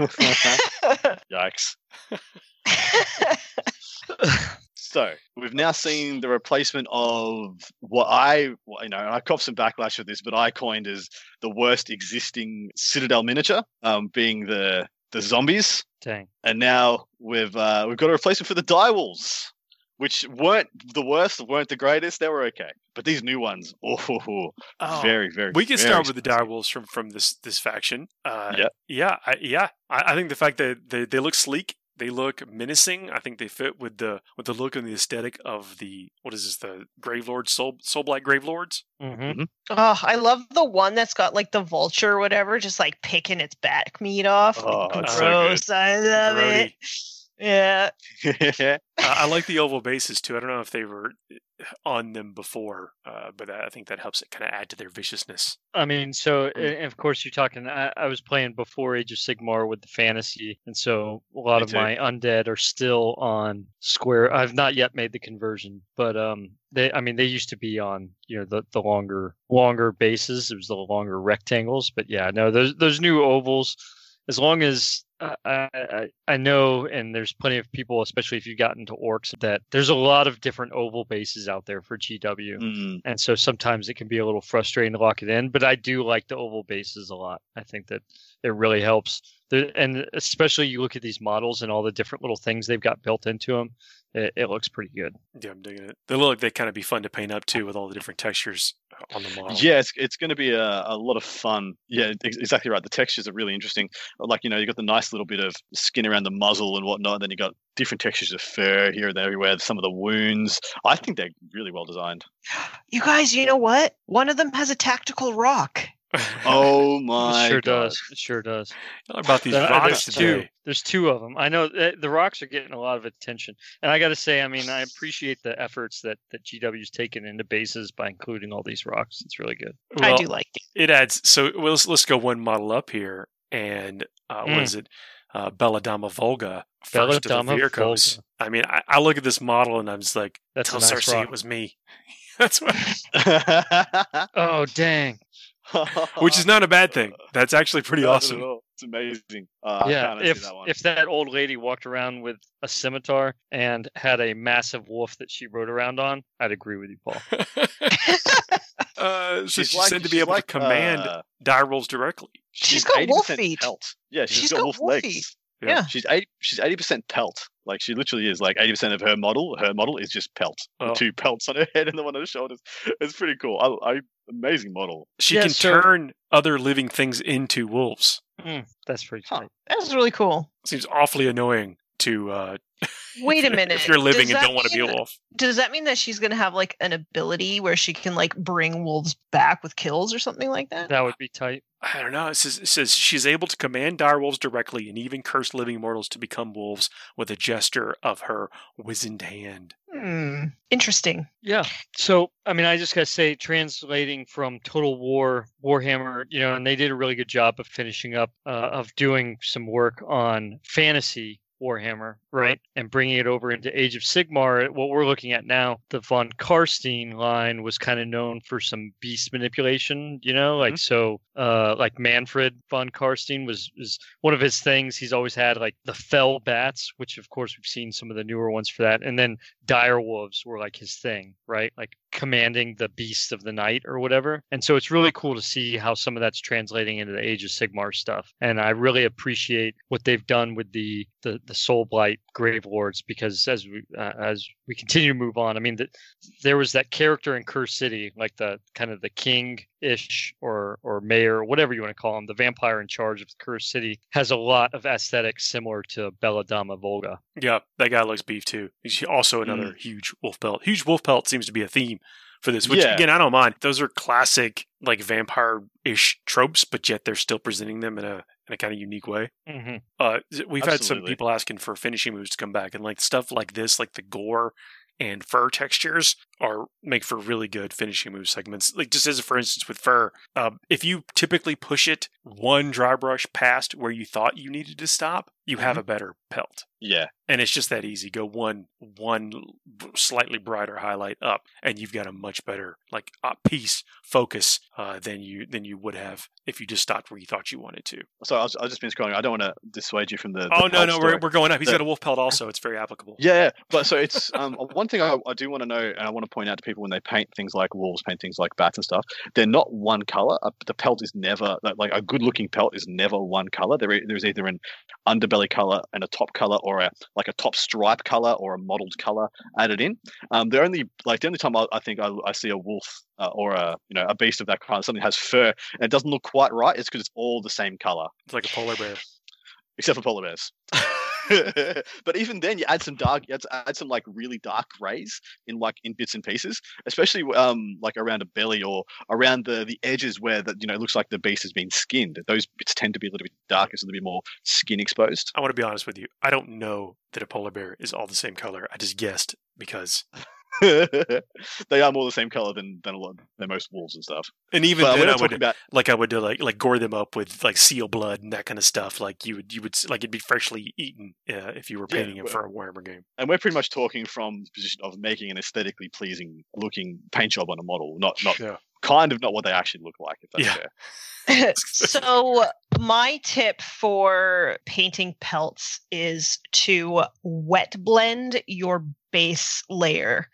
Yikes. So we've now seen the replacement of what I, you know, I copped some backlash for this, but I coined as the worst existing Citadel miniature, um, being the the zombies. Dang. And now we've uh, we've got a replacement for the direwolves, which weren't the worst, weren't the greatest. They were okay, but these new ones, oh, Oh, very, very. We can very start with the expensive. direwolves from from this this faction. Uh, Yeah. yeah, I, yeah. I, I think the fact that they, they look sleek They look menacing. I think they fit with the with the look and the aesthetic of the what is this the Gravelord Soul Soulblight Gravelords. Mm-hmm. Oh, I love the one that's got like the vulture or whatever, just like picking its back meat off. Oh, Like, it's so gross. I love it. Yeah. uh, I like the oval bases too. I don't know if they were on them before, uh, but I think that helps it kind of add to their viciousness. I mean, so and of course you're talking. I, I was playing before Age of Sigmar with the fantasy, and so a lot Me of too. my undead are still on square. I've not yet made the conversion, but um, they. I mean, they used to be on you know the, the longer longer bases. It was the longer rectangles, but yeah, no, those those new ovals. As long as uh, I, I I know, and there's plenty of people, especially if you've gotten to orcs, that there's a lot of different oval bases out there for G W. Mm. And so sometimes it can be a little frustrating to lock it in, but I do like the oval bases a lot. I think that it really helps. The, and especially you look at these models and all the different little things they've got built into them, it, it looks pretty good. Yeah, I'm digging it. They look like they kind of be fun to paint up too with all the different textures on the model. Yeah, it's it's going to be a, a lot of fun. Yeah, ex- exactly right. The textures are really interesting. Like, you know, you got the nice little bit of skin around the muzzle and whatnot. And then you got different textures of fur here and there, everywhere. Some of the wounds. I think they're really well designed. You guys, you know what? One of them has a tactical rock. Oh my it sure god! does. It sure does. How about these There- rocks there's today? two. There's two of them. I know that the rocks are getting a lot of attention, and I got to say, I mean, I appreciate the efforts that that G W's taken into bases by including all these rocks. It's really good. I Well, do like it. It adds. So well, let's let's go one model up here, and uh, what Mm. is it? Uh, Belladama Volga, first of the Belladama Virkos. Volga. I mean, I, I look at this model and I'm just like, That's tell a nice Cersei rock. it was me. That's what, Oh dang! which is not a bad thing. That's actually pretty Not at awesome. all. It's amazing. Uh, I yeah, can't see if that one. if that old lady walked around with a scimitar and had a massive wolf that she rode around on, I'd agree with you, Paul. uh, so she's, like- said to be she's able like, to command uh, direwolves directly. She's got wolf eighty percent feet. Pelt. Yeah, she's She's got, got wolf wolf legs. feet. Yeah. Yeah. She's eighty. She's eighty percent pelt. Like she literally is. Like eighty percent of her model. Her model is just pelt. Oh. The two pelts on her head and the one on her shoulders. It's pretty cool. I, I amazing model. She Yeah, can so- turn other living things into wolves. Mm, that's pretty Huh. tight. That's really cool. Seems awfully annoying to. Uh, Wait a if- minute. If you're living Does and that don't want to be a mean- wolf. Does that mean that she's going to have like an ability where she can like bring wolves back with kills or something like that? That would be tight. I don't know. It says, it says she's able to command direwolves directly and even curse living mortals to become wolves with a gesture of her wizened hand. Hmm. Interesting. Yeah. So, I mean, I just got to say, translating from Total War, Warhammer, you know, and they did a really good job of finishing up, uh, of doing some work on fantasy Warhammer, right? And bringing it over into Age of Sigmar. What we're looking at now, the von Karstein line was kind of known for some beast manipulation, you know, like so, uh, like Manfred von Karstein was, was one of his things. He's always had like the fell bats, which of course we've seen some of the newer ones for that. And then dire wolves were like his thing, right? Like commanding the beast of the night or whatever. And so it's really cool to see how some of that's translating into the Age of Sigmar stuff. And I really appreciate what they've done with the the, the Soulblight Grave Lords, because as we uh, as we continue to move on, I mean, the, there was that character in Curse City, like the kind of the king-ish or or mayor, whatever you want to call him, the vampire in charge of Curse City, has a lot of aesthetics similar to Belladama Volga. Yeah, that guy looks beef too. He's also another huge wolf pelt. Huge wolf pelt seems to be a theme for this, which Yeah. again, I don't mind. Those are classic like vampire-ish tropes, but yet they're still presenting them in a in a kind of unique way. Mm-hmm. Uh, we've had some Absolutely. people asking for finishing moves to come back, and like stuff like this, like the gore and fur textures, are make for really good finishing move segments. Like just as a, for instance with fur, um, if you typically push it one dry brush past where you thought you needed to stop, you have a better pelt. Yeah. And it's just that easy. Go one one slightly brighter highlight up, and you've got a much better like uh, piece focus uh, than you than you would have if you just stopped where you thought you wanted to. So I was, I've just been scrolling. I don't want to dissuade you from the. the Oh no pelt no, story. we're we're going up. He's The- got a wolf pelt also. It's very applicable. Yeah, yeah, but so it's um one thing I, I do want to know, and I want to point out to people when they paint things like wolves, paint things like bats and stuff. They're not one color. Uh, the pelt is never like, like a good-looking pelt is never one color. There, there's either an underbelly color and a top color, or a like a top stripe color or a mottled color added in. Um, the only like the only time I, I think I, I see a wolf uh, or a you know a beast of that kind, something that has fur and it doesn't look quite right, it's because it's all the same color It's like a polar bear. except for polar bears. But even then, you add some dark, you have to add some like really dark grays in like in bits and pieces, especially um like around a belly or around the the edges where that you know it looks like the beast has been skinned. Those bits tend to be a little bit darker, so a little bit more skin exposed. I want to be honest with you. I don't know that a polar bear is all the same color. I just guessed because. They are more the same color than than a lot than most wolves and stuff. And even But then, we're I not would talking about like I would do like like gore them up with like seal blood and that kind of stuff. Like you would you would like it'd be freshly eaten uh, if you were Yeah, painting him well- for a Warhammer game. and we're pretty much talking from the position of making an aesthetically pleasing looking paint job on a model, not not Yeah. kind of not what they actually look like. If that's Yeah. fair. So my tip for painting pelts is to wet blend your base layer.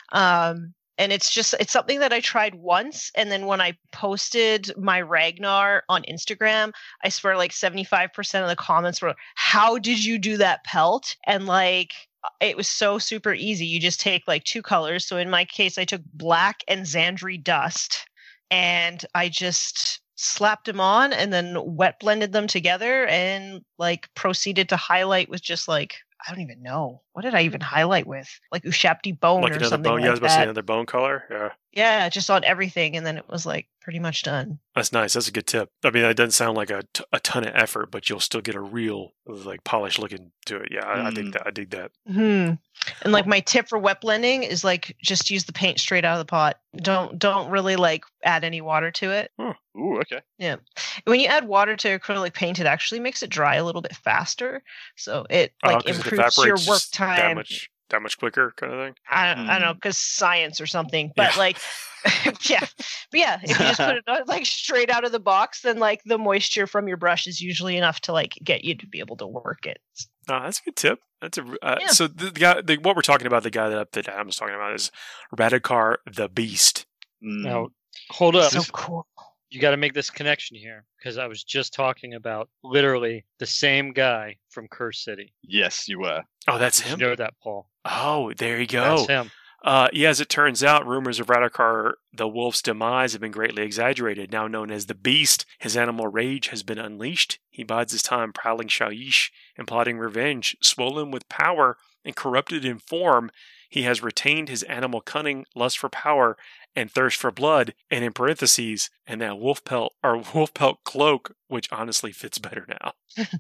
Um, and it's just it's something that I tried once, and then when I posted my Ragnar on Instagram, I swear like seventy-five percent of the comments were, "How did you do that pelt?" And like it was so super easy. You just take like two colors. So in my case, I took black and Xandri dust, and I just slapped them on and then wet blended them together and like proceeded to highlight with just like I don't even know. What did I even highlight with? Like Ushabti bone Like or another something bone. like Yeah, I was about to say that. another bone color. Yeah. Yeah, just on everything, and then it was like pretty much done. That's nice. That's a good tip. I mean, that doesn't sound like a, t- a ton of effort, but you'll still get a real like polished looking to it. Yeah, I, I dig Mm. that. I dig that. Hmm. And like my tip for wet blending is like just use the paint straight out of the pot. Don't don't really like add any water to it. Ooh, okay. When you add water to acrylic paint, it actually makes it dry a little bit faster, so it Oh, like 'cause it improves your evaporates work just that time. much that much quicker, kind of thing. I don't, I don't know, Mm. because science or something. But Yeah. like, yeah, but yeah, if you just put it on, like straight out of the box, then like the moisture from your brush is usually enough to like get you to be able to work it. Oh, that's a good tip. That's a uh, Yeah. so the, the guy. The, what we're talking about, the guy that that Adam was talking about, is Radikar the Beast. Mm. Now, hold up. So cool. You got to make this connection here because I was just talking about literally the same guy from Curse City. Yes, you were. Oh, that's Did you him. know that, Paul? Oh, there you That's go. him. Uh, yeah, as it turns out, rumors of Radikar the Wolf's demise have been greatly exaggerated. Now known as the Beast, his animal rage has been unleashed. He bides his time prowling Shaiish and plotting revenge. Swollen with power and corrupted in form, he has retained his animal cunning, lust for power, and thirst for blood, and in parentheses, and that wolf pelt or wolf pelt cloak, which honestly fits better now.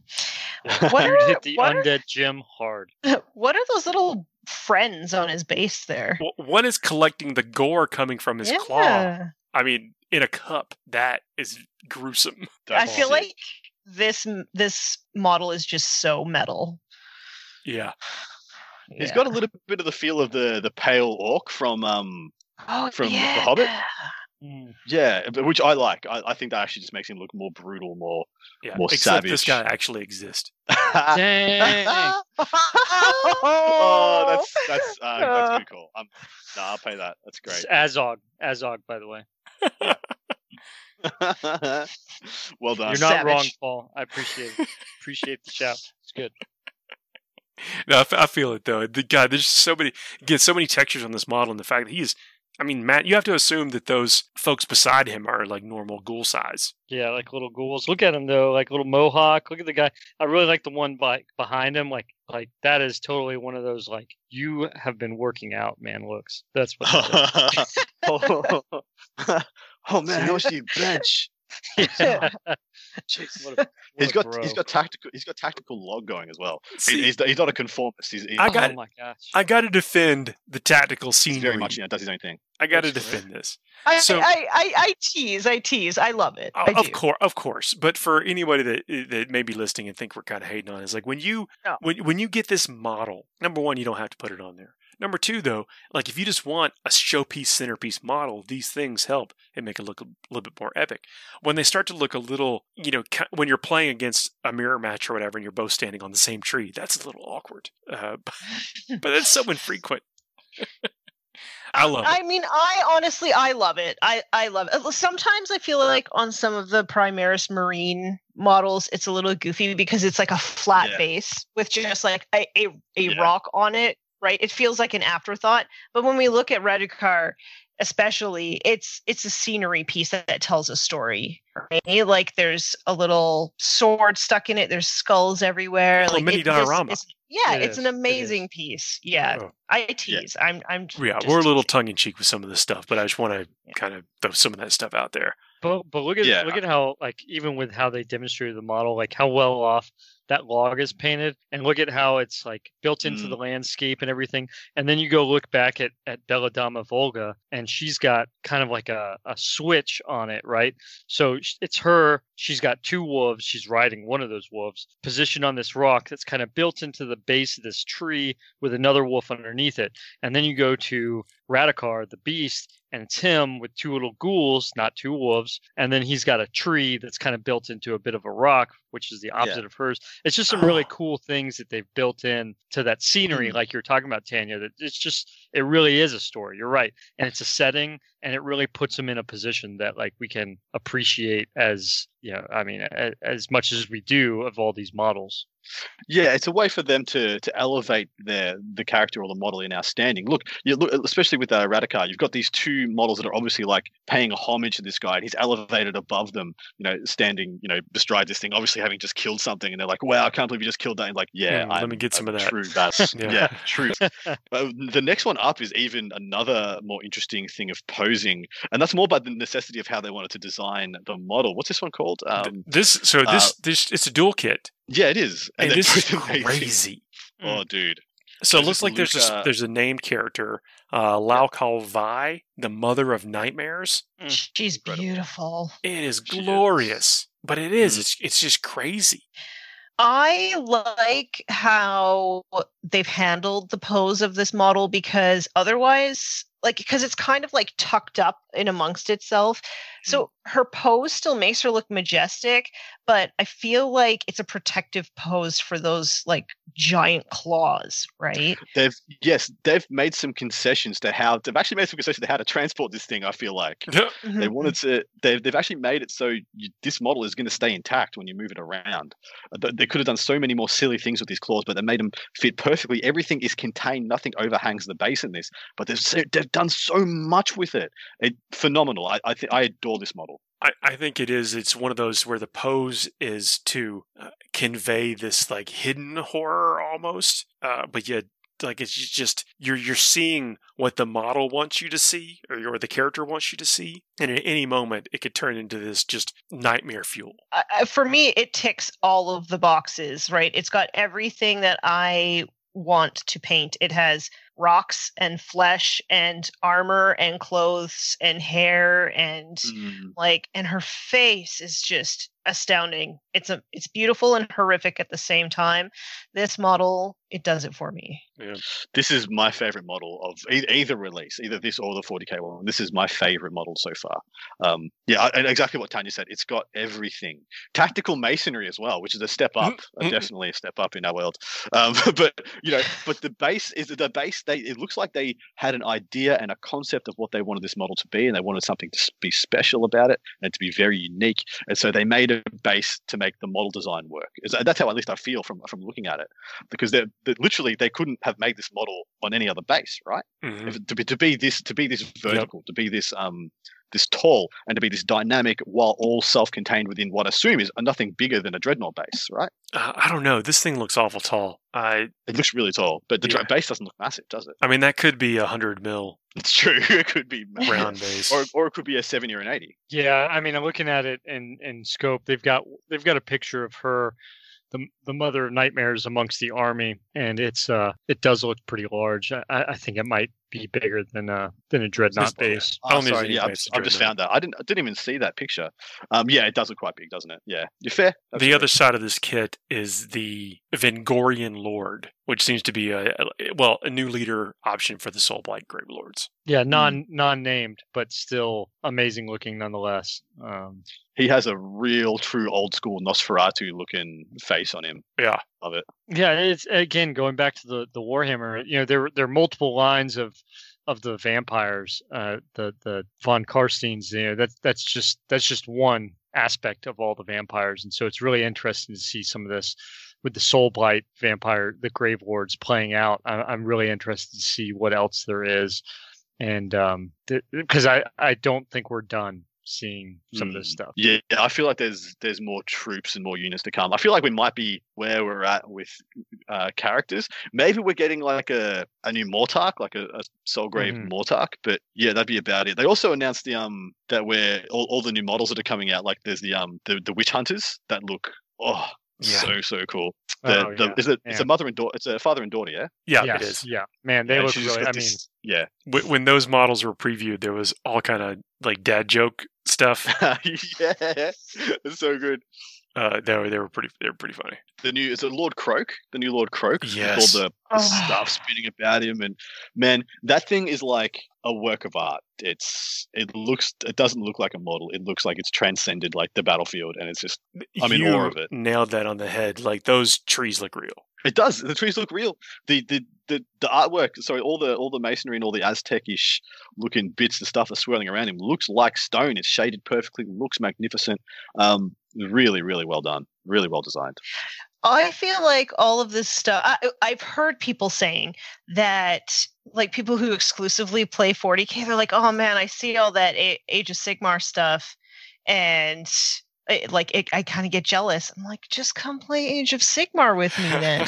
What You are, hit the what, undead Jim hard. are, what are those little friends on his base there? W- One is collecting the gore coming from his claw. Yeah. I mean, in a cup. That is gruesome. I feel That's- like this this model is just so metal. Yeah. He's Yeah. got a little bit of the feel of the the pale orc from um oh, from The yeah. Hobbit? Mm. yeah, but which I like. I, I think that actually just makes him look more brutal, more. Yeah. More Except this savage. guy actually exists. Dang. oh, that's that's uh, that's good call. Um, no, I'll pay that. That's It's great. Azog. Azog, by the way. Well done. You're not Savage. wrong, Paul. I appreciate it. Appreciate the shout. It's good. No, I, f- I feel it though. The guy, there's so many, again, so many textures on this model, and the fact that he is. I mean, Matt, you have to assume that those folks beside him are like normal ghoul size. Yeah, like little ghouls. Look at him though, like little mohawk. Look at the guy. I really like the one by behind him. Like, like that is totally one of those like you have been working out, man. Looks. That's what. That is. oh, oh man, how much do you bench? Yeah. Jeez. What a- He's what a got he's bro. got tactical he's got tactical log going as well. He- See, he's he's not a conformist. He's, he's I got- Oh my gosh. I got to defend the tactical scenery. very much you know does his own thing. I got to That's correct. defend this. I, So- I, I, I tease, I tease, I love it. I of do. course, of course. But for anybody that that may be listening and think we're kind of hating on it, it's like when you No. when when you get this model, number one, you don't have to put it on there. Number two, though, like if you just want a showpiece centerpiece model, these things help and make it look a little bit more epic. When they start to look a little, you know, ki- when you're playing against a mirror match or whatever, and you're both standing on the same tree, that's a little awkward. Uh, but that's so infrequent. I love it. I mean, I honestly, I love it. I, I love it. Sometimes I feel like on some of the Primaris Marine models, it's a little goofy because it's like a flat Yeah. base with just like a, a, a Yeah. rock on it, right? It feels like an afterthought. But when we look at Radukar, especially, it's it's a scenery piece that, that tells a story. Right? Like there's a little sword stuck in it. There's skulls everywhere. A like mini it, this diorama. is- yeah, It it's is. an It amazing is. piece. Yeah, Oh. I tease. I'm I'm Yeah, just we're a little teasing. tongue in cheek with some of this stuff, but I just want to Yeah. kind of throw some of that stuff out there. But but look at Yeah. look at how like even with how they demonstrated the model, like how well off that log is painted, and look at how it's like built into Mm. the landscape and everything. And then you go look back at at Belladama Volga, and she's got kind of like a a switch on it, right? So sh- it's her. She's got two wolves. She's riding one of those wolves, positioned on this rock that's kind of built into the base of this tree with another wolf underneath it. And then you go to Radikar, the beast, and it's him with two little ghouls, not two wolves. And then he's got a tree that's kind of built into a bit of a rock, which is the opposite of hers. It's just some really Oh. cool things that they've built in to that scenery, Mm. like you're talking about, Tanya. That it's just, it really is a story. You're right. And it's a setting, and it really puts them in a position that like we can appreciate as, you know, I mean, a, as much as we do of all these models. Yeah, it's a way for them to to elevate their the character or the model in our standing. Look, you look, especially with uh, Radikar, you've got these two models that are obviously like paying a homage to this guy, and he's elevated above them. You know, standing, you know, bestride this thing, obviously having just killed something, and they're like, "Wow, I can't believe you just killed that." And like, yeah, Mm, let I'm me get some a of that. True, that's Yeah. yeah. true. Uh, the next one up is even another more interesting thing of posing, and that's more about the necessity of how they wanted to design the model. What's this one called? Th- Um, this so uh, this this it's a dual kit, yeah, it is, and they're this is both amazing. crazy. Oh, dude. So it There's looks this like there's this, Luca- there's a named character, uh, Lao Kal Vi, the mother of nightmares. She's Incredible. beautiful. It is She is. glorious, but it is Mm. it's it's just crazy. I like how they've handled the pose of this model because otherwise, like, because it's kind of like tucked up in amongst itself. So her pose still makes her look majestic, but I feel like it's a protective pose for those like giant claws, right? They've yes, they've made some concessions to how they've actually made some concessions to how to transport this thing. I feel like they Mhm. wanted to. They've they've actually made it so you, this model is going to stay intact when you move it around. Uh, th- They could have done so many more silly things with these claws, but they made them fit perfectly. Everything is contained. Nothing overhangs the base in this. But they've so- they've done so much with it. It phenomenal. I I think I adore this model. I, I think it is. It's one of those where the pose is to uh, convey this like hidden horror almost, uh, but yet like it's just you're you're seeing what the model wants you to see, or, or the character wants you to see, and at any moment it could turn into this just nightmare fuel. I- I- for me, it ticks all of the boxes, right? It's got everything that I want to paint. It has rocks and flesh and armor and clothes and hair and Mm. like, and her face is just astounding. It's a it's beautiful and horrific at the same time. This model, it does it for me. This is my favorite model of e- either release, either this or the forty K one. This is my favorite model so far. Um, yeah, I- and exactly what Tanya said. It's got everything. Tactical masonry as well, which is a step up, uh, definitely a step up in our world. Um, but you know, but the base is the base. They it looks like they had an idea and a concept of what they wanted this model to be, and they wanted something to s- be special about it and to be very unique. And so they made a base to make the model design work. Is- That's how at least I feel from from looking at it, because they're, they literally they couldn't have made this model on any other base, right? Mhm. If, to be to be this to be this vertical, to be this um this tall, and to be this dynamic, while all self-contained within what I assume is nothing bigger than a dreadnought base, right? Uh, I don't know. This thing looks awful tall. I It looks really tall, but the dra- Yeah. base doesn't look massive, does it? I mean that could be a hundred mil It's true. It could be massive. round base. or or it could be a seventy or an eighty. Yeah, I mean, I'm looking at it in in scope. They've got they've got a picture of her, the the mother of nightmares amongst the army, and it's uh it does look pretty large. I, I think it might be bigger than uh than a dreadnought This- base. I don't Oh, think there's sorry, any yeah, I've, place to I've just dreadnought. found that. I didn't I didn't even see that picture. Um, yeah, it does look quite big, doesn't it? Yeah, you're fair. The Absolutely. other side of this kit is the Vengorian Lord, which seems to be a, a well a new leader option for the Soulblight Grave Lords. Yeah, non non named, but still amazing looking nonetheless. Um, he has a real, true, old school Nosferatu looking face on him. Yeah, Love it. Yeah, it's again going back to the the Warhammer. You know, there there are multiple lines of of the vampires. Uh, the the von Karsteins. You know, that's that's just that's just one aspect of all the vampires, and so it's really interesting to see some of this with the Soulblight vampire, the Grave Lords playing out. I, I'm really interested to see what else there is. and um, because th- I I don't think we're done seeing some mm. of this stuff. Yeah, I feel like there's there's more troops and more units to come. I feel like we might be where we're at with uh, characters. Maybe we're getting like a, a new Mortark, like a, a Soulgrave mm-hmm. Mortark. But yeah, that'd be about it. They also announced the um that we're all, all the new models that are coming out. Like there's the um the, the witch hunters that look oh yeah. so so cool. The, oh, the, yeah. is it, it's a mother and daughter. It's a father and daughter. Yeah. Yeah, yes. it is. Yeah, man, they yeah, look really. I this, mean, yeah. When, when those models were previewed, there was all kind of like dad joke stuff. Yeah, it's so good. Uh, they were they were pretty they were pretty funny. The new is it Lord Croak? The new Lord Croak. Yes. All the, the oh. stuff spinning about him, and man, that thing is like a work of art. It's it looks it doesn't look like a model. It looks like it's transcended like the battlefield, and it's just I'm in you awe of it. Nailed that on the head. Like those trees look real. It does. The trees look real. The the the, the artwork. Sorry, all the all the masonry and all the Aztecish looking bits and stuff that's swirling around him looks like stone. It's shaded perfectly. Looks magnificent. Um, really, really well done. Really well designed. I feel like all of this stuff. I, I've heard people saying that, like people who exclusively play forty K, they're like, "Oh man, I see all that A- Age of Sigmar stuff, and." It, like it, I kind of get jealous. I'm like, just come play Age of Sigmar with me then,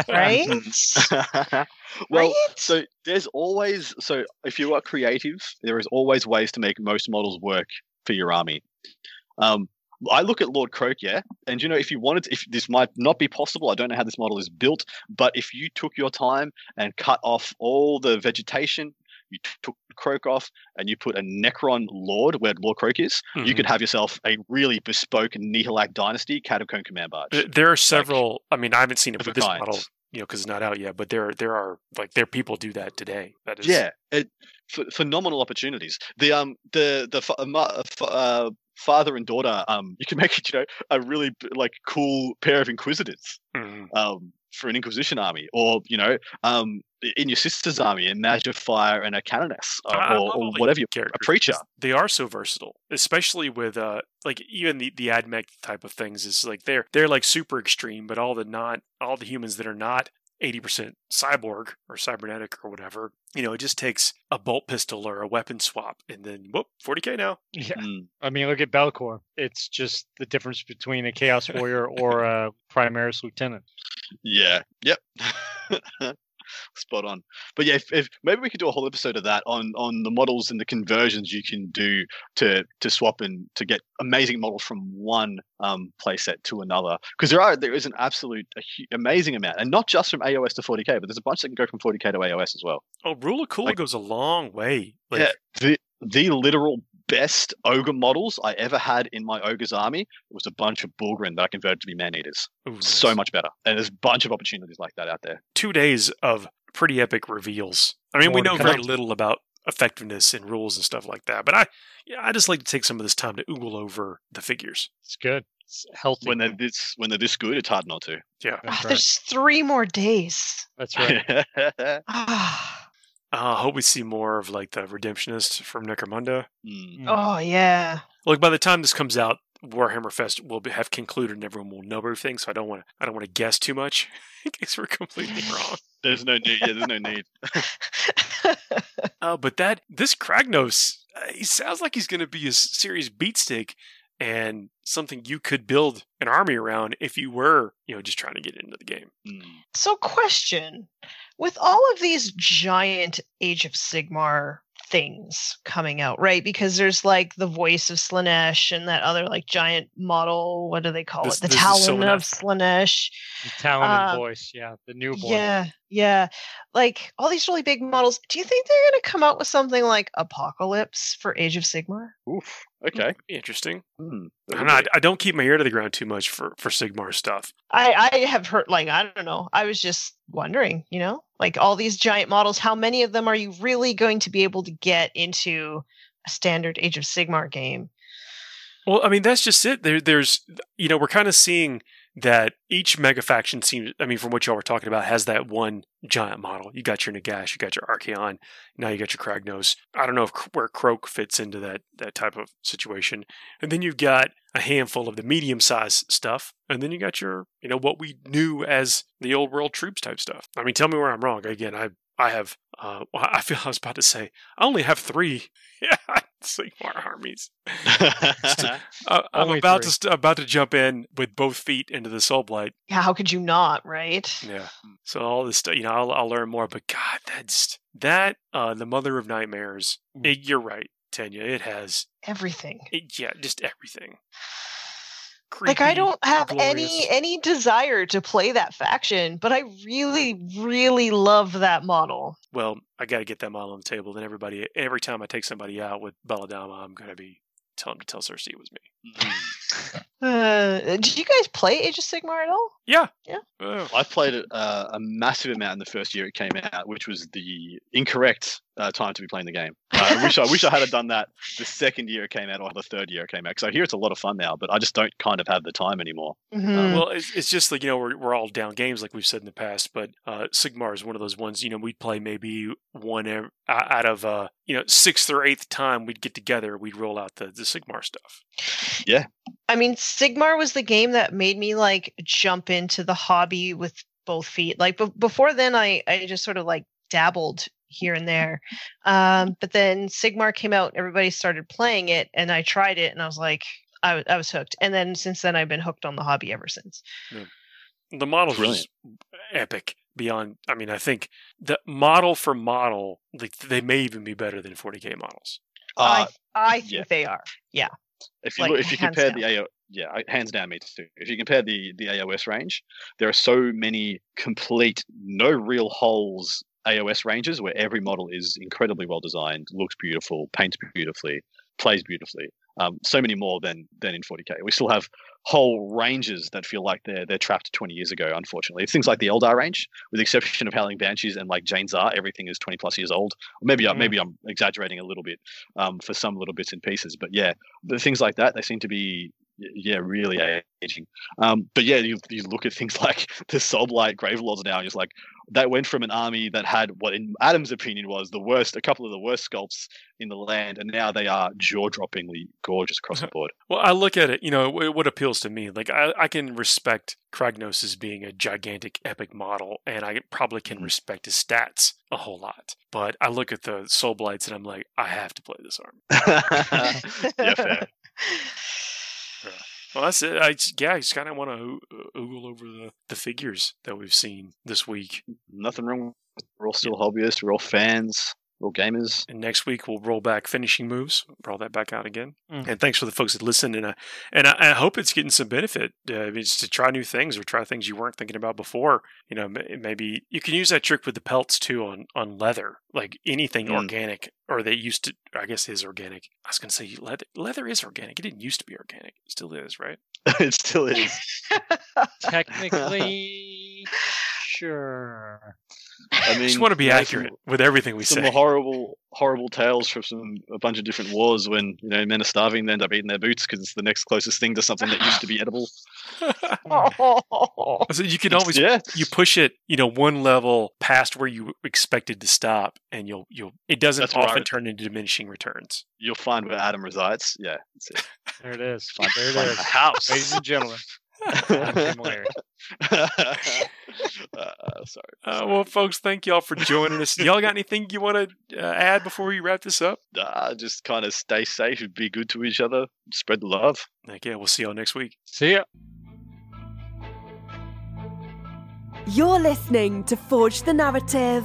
right? Well, right? so there's always so if you are creative, there is always ways to make most models work for your army. Um, I look at Lord Croak, yeah, and you know, if you wanted, to, if this might not be possible, I don't know how this model is built, but if you took your time and cut off all the vegetation. You t- took Croak off and you put a Necron Lord where Lord Croak is, mm-hmm. you could have yourself a really bespoke Nihilak Dynasty Catacomb Command Barge. There are several. Like, I mean, I haven't seen it with this kind. model, you know, because it's not out yet. But there, there are like there people do that today. That is, yeah, it, f- phenomenal opportunities. The um the the uh, uh, father and daughter um you can make it you know a really like cool pair of Inquisitors. Mm-hmm. Um. For an Inquisition army, or you know, um, in your sister's army, a Magi of Fire and a Canoness, uh, or, or whatever, you, a preacher. They are so versatile, especially with uh, like even the the AdMech type of things. Is like they're they're like super extreme, but all the not all the humans that are not eighty percent cyborg or cybernetic or whatever, you know, it just takes a bolt pistol or a weapon swap, and then whoop, forty K now. Yeah, mm. I mean, look at Belcor. It's just the difference between a Chaos Warrior or a Primaris Lieutenant. Yeah. Yep. Spot on. But yeah, if, if maybe we could do a whole episode of that on on the models and the conversions you can do to to swap and to get amazing models from one um playset to another, because there are there is an absolute a hu- amazing amount, and not just from A O S to forty K, but there's a bunch that can go from forty K to A O S as well. Oh, Rule of Cool like, goes a long way. Like, yeah, the the literal best ogre models I ever had in my ogre's army was a bunch of Bullgrin that I converted to be man-eaters. Ooh, nice. So much better. And there's a bunch of opportunities like that out there. Two days of pretty epic reveals. I mean, More we know very little about effectiveness and rules and stuff like that, but I yeah, I just like to take some of this time to oogle over the figures. It's good. It's healthy. When they're this when they're this good, it's hard not to. Yeah. Oh, right. There's three more days. That's right. I uh, hope we see more of like the Redemptionist from Necromunda. Mm. Oh yeah. Look, by the time this comes out, Warhammer Fest will be, have concluded, and everyone will know everything. So I don't want to. I don't want to guess too much in case we're completely wrong. There's no need. Yeah, there's no need. uh, but that this Kragnos, uh, he sounds like he's going to be a serious beatstick and something you could build an army around if you were, you know, just trying to get into the game. Mm. So, question. With all of these giant Age of Sigmar things coming out, right? Because there's like the voice of Slaanesh and that other like giant model, what do they call this, it? The Talon of Slaanesh. The Talon um, voice, yeah. The new voice. Yeah, yeah. Like all these really big models. Do you think they're going to come out with something like Apocalypse for Age of Sigmar? Oof. Okay. Interesting. Hmm. I'm not, I don't keep my ear to the ground too much for, for Sigmar stuff. I, I have heard, like, I don't know. I was just wondering, you know, like all these giant models, how many of them are you really going to be able to get into a standard Age of Sigmar game? Well, I mean, that's just it. There, there's, you know, we're kind of seeing that each mega faction seems, I mean, from what y'all were talking about, has that one giant model. You got your Nagash, you got your Archaon, now you got your Kragnos. I don't know if where Croak fits into that that type of situation. And then you've got a handful of the medium-sized stuff, and then you got your, you know, what we knew as the old world troops type stuff. I mean, tell me where I'm wrong. Again, I I have. Uh, well, I feel I was about to say I only have three. Yeah, Sigmar armies. uh, I'm Only about three. to st- about to jump in with both feet into the Soulblight. Yeah, how could you not, right? Yeah. So all this stuff, you know, I'll, I'll learn more. But God, that's that. Uh, the Mother of Nightmares. It, you're right, Tanya. It has. Everything. It, yeah, just everything. Like I Creepy, don't have glorious. any any desire to play that faction, but I really, really love that model. Well, I got to get that model on the table. Then everybody, every time I take somebody out with Belladama, I'm gonna be telling them to tell Cersei it was me. Uh, did you guys play Age of Sigmar at all? Yeah. Yeah. Oh. I played it uh, a massive amount in the first year it came out, which was the incorrect uh, time to be playing the game. Uh, I wish I wish I had done that the second year it came out or the third year it came out. Because I hear it's a lot of fun now, but I just don't kind of have the time anymore. Mhm. Well, it's, it's just like, you know, we're, we're all down games like we've said in the past, but uh, Sigmar is one of those ones, you know, we'd play maybe one ev- out of, uh, you know, sixth or eighth time we'd get together, we'd roll out the, the Sigmar stuff. I mean, Sigmar was the game that made me like jump into the hobby with both feet. Like b- before then, I I just sort of like dabbled here and there, um, but then Sigmar came out, everybody started playing it, and I tried it, and I was like, I, w- I was hooked. And then since then, I've been hooked on the hobby ever since. The model's Brilliant. just epic beyond, I mean, I think the model for model, like they may even be better than forty K models. Uh, I I think yeah. they are. Yeah. if you like, look, if you hands compare down. the A O, yeah, I- hands down, me too. If you compare the the A O S range, there are so many complete, no real holes A O S ranges where every model is incredibly well designed, looks beautiful, paints beautifully, plays beautifully. Um, so many more than than in forty K. We still have whole ranges that feel like they're they're trapped twenty years ago. Unfortunately, it's things like the Eldar range, with the exception of Howling Banshees and like Jane Czar, everything is twenty plus years old. Maybe I Mm. maybe I'm exaggerating a little bit um, for some little bits and pieces, but yeah, the things like that they seem to be y- yeah really aging. Um, but yeah, you you look at things like the Soulblight Gravelords now, and it's like that went from an army that had what in Adam's opinion was the worst, a couple of the worst sculpts in the land, and now they are jaw-droppingly gorgeous across the board. Well, I look at it, you know, wh- what appeals to me. Like, I, I can respect Kragnos as being a gigantic, epic model, and I probably can Mhm. respect his stats a whole lot. But I look at the Soul Blights, and I'm like, I have to play this army. yeah, fair. Well, that's it. I, just- yeah, I just kind of want to oogle over the, the figures that we've seen this week. Nothing wrong. We're all still hobbyists. We're all fans. We're all gamers. And next week we'll roll back finishing moves, roll that back out again. Mm. And thanks for the folks that listened. And I, and I, I hope it's getting some benefit. Uh, just to try new things or try things you weren't thinking about before. You know, m- maybe you can use that trick with the pelts too on, on leather, like anything Mm. organic, or they used to. I guess it is organic. I was going to say leather. Leather is organic. It didn't used to be organic. It still is, right? It still is. Technically, sure. I mean, I just want to be you know, accurate with everything we Some, say. some horrible, horrible tales from some a bunch of different wars when you know men are starving, they end up eating their boots because it's the next closest thing to something that used to be edible. So you can It's- always yeah, you push it, you know, one level past where you expected to stop, and you'll you'll it doesn't That's what I often would- turn into diminishing returns. you'll find where Adam resides. Yeah, that's it. There it is. Find, There it find is. a house. Ladies and gentlemen. Adam Camilleri. uh, sorry. Uh, sorry. well, folks, thank y'all for joining us. Y'all got anything you want to uh, add before we wrap this up? Uh, just kind of stay safe and be good to each other. Spread the love. Okay, we'll see y'all next week. See ya. You're listening to Forge the Narrative.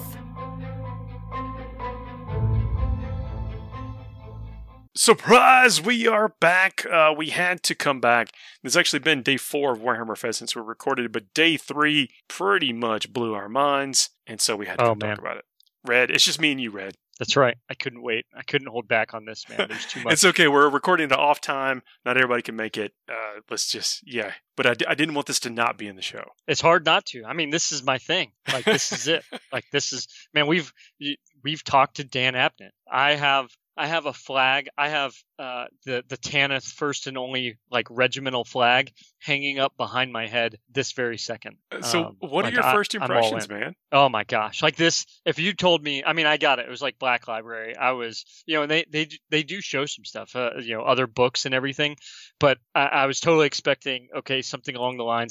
Surprise! We are back. Uh, we had to come back. It's actually been day four of Warhammer Fest since we recorded it, but day three pretty much blew our minds, and so we had to Oh, come man. talk about it. Red, it's just me and you, Red. That's right. I couldn't wait. I couldn't hold back on this, man. There's too much. It's okay. We're recording it off time. Not everybody can make it. Uh, let's just, yeah. But I, d- I didn't want this to not be in the show. It's hard not to. I mean, this is my thing. Like, this is it. Like, this is, man, we've, y- we've talked to Dan Abnett. I have, I have a flag. I have uh, the, the Tanith first and only, like, regimental flag hanging up behind my head this very second. So, Um, what like, are your I- first I'm all impressions, in. man? Oh my gosh. Like this, if you told me, I mean, I got it. It was like Black Library. I was, you know, and they, they, they do show some stuff, uh, you know, other books and everything, but I, I was totally expecting, okay, something along the lines. And I'm,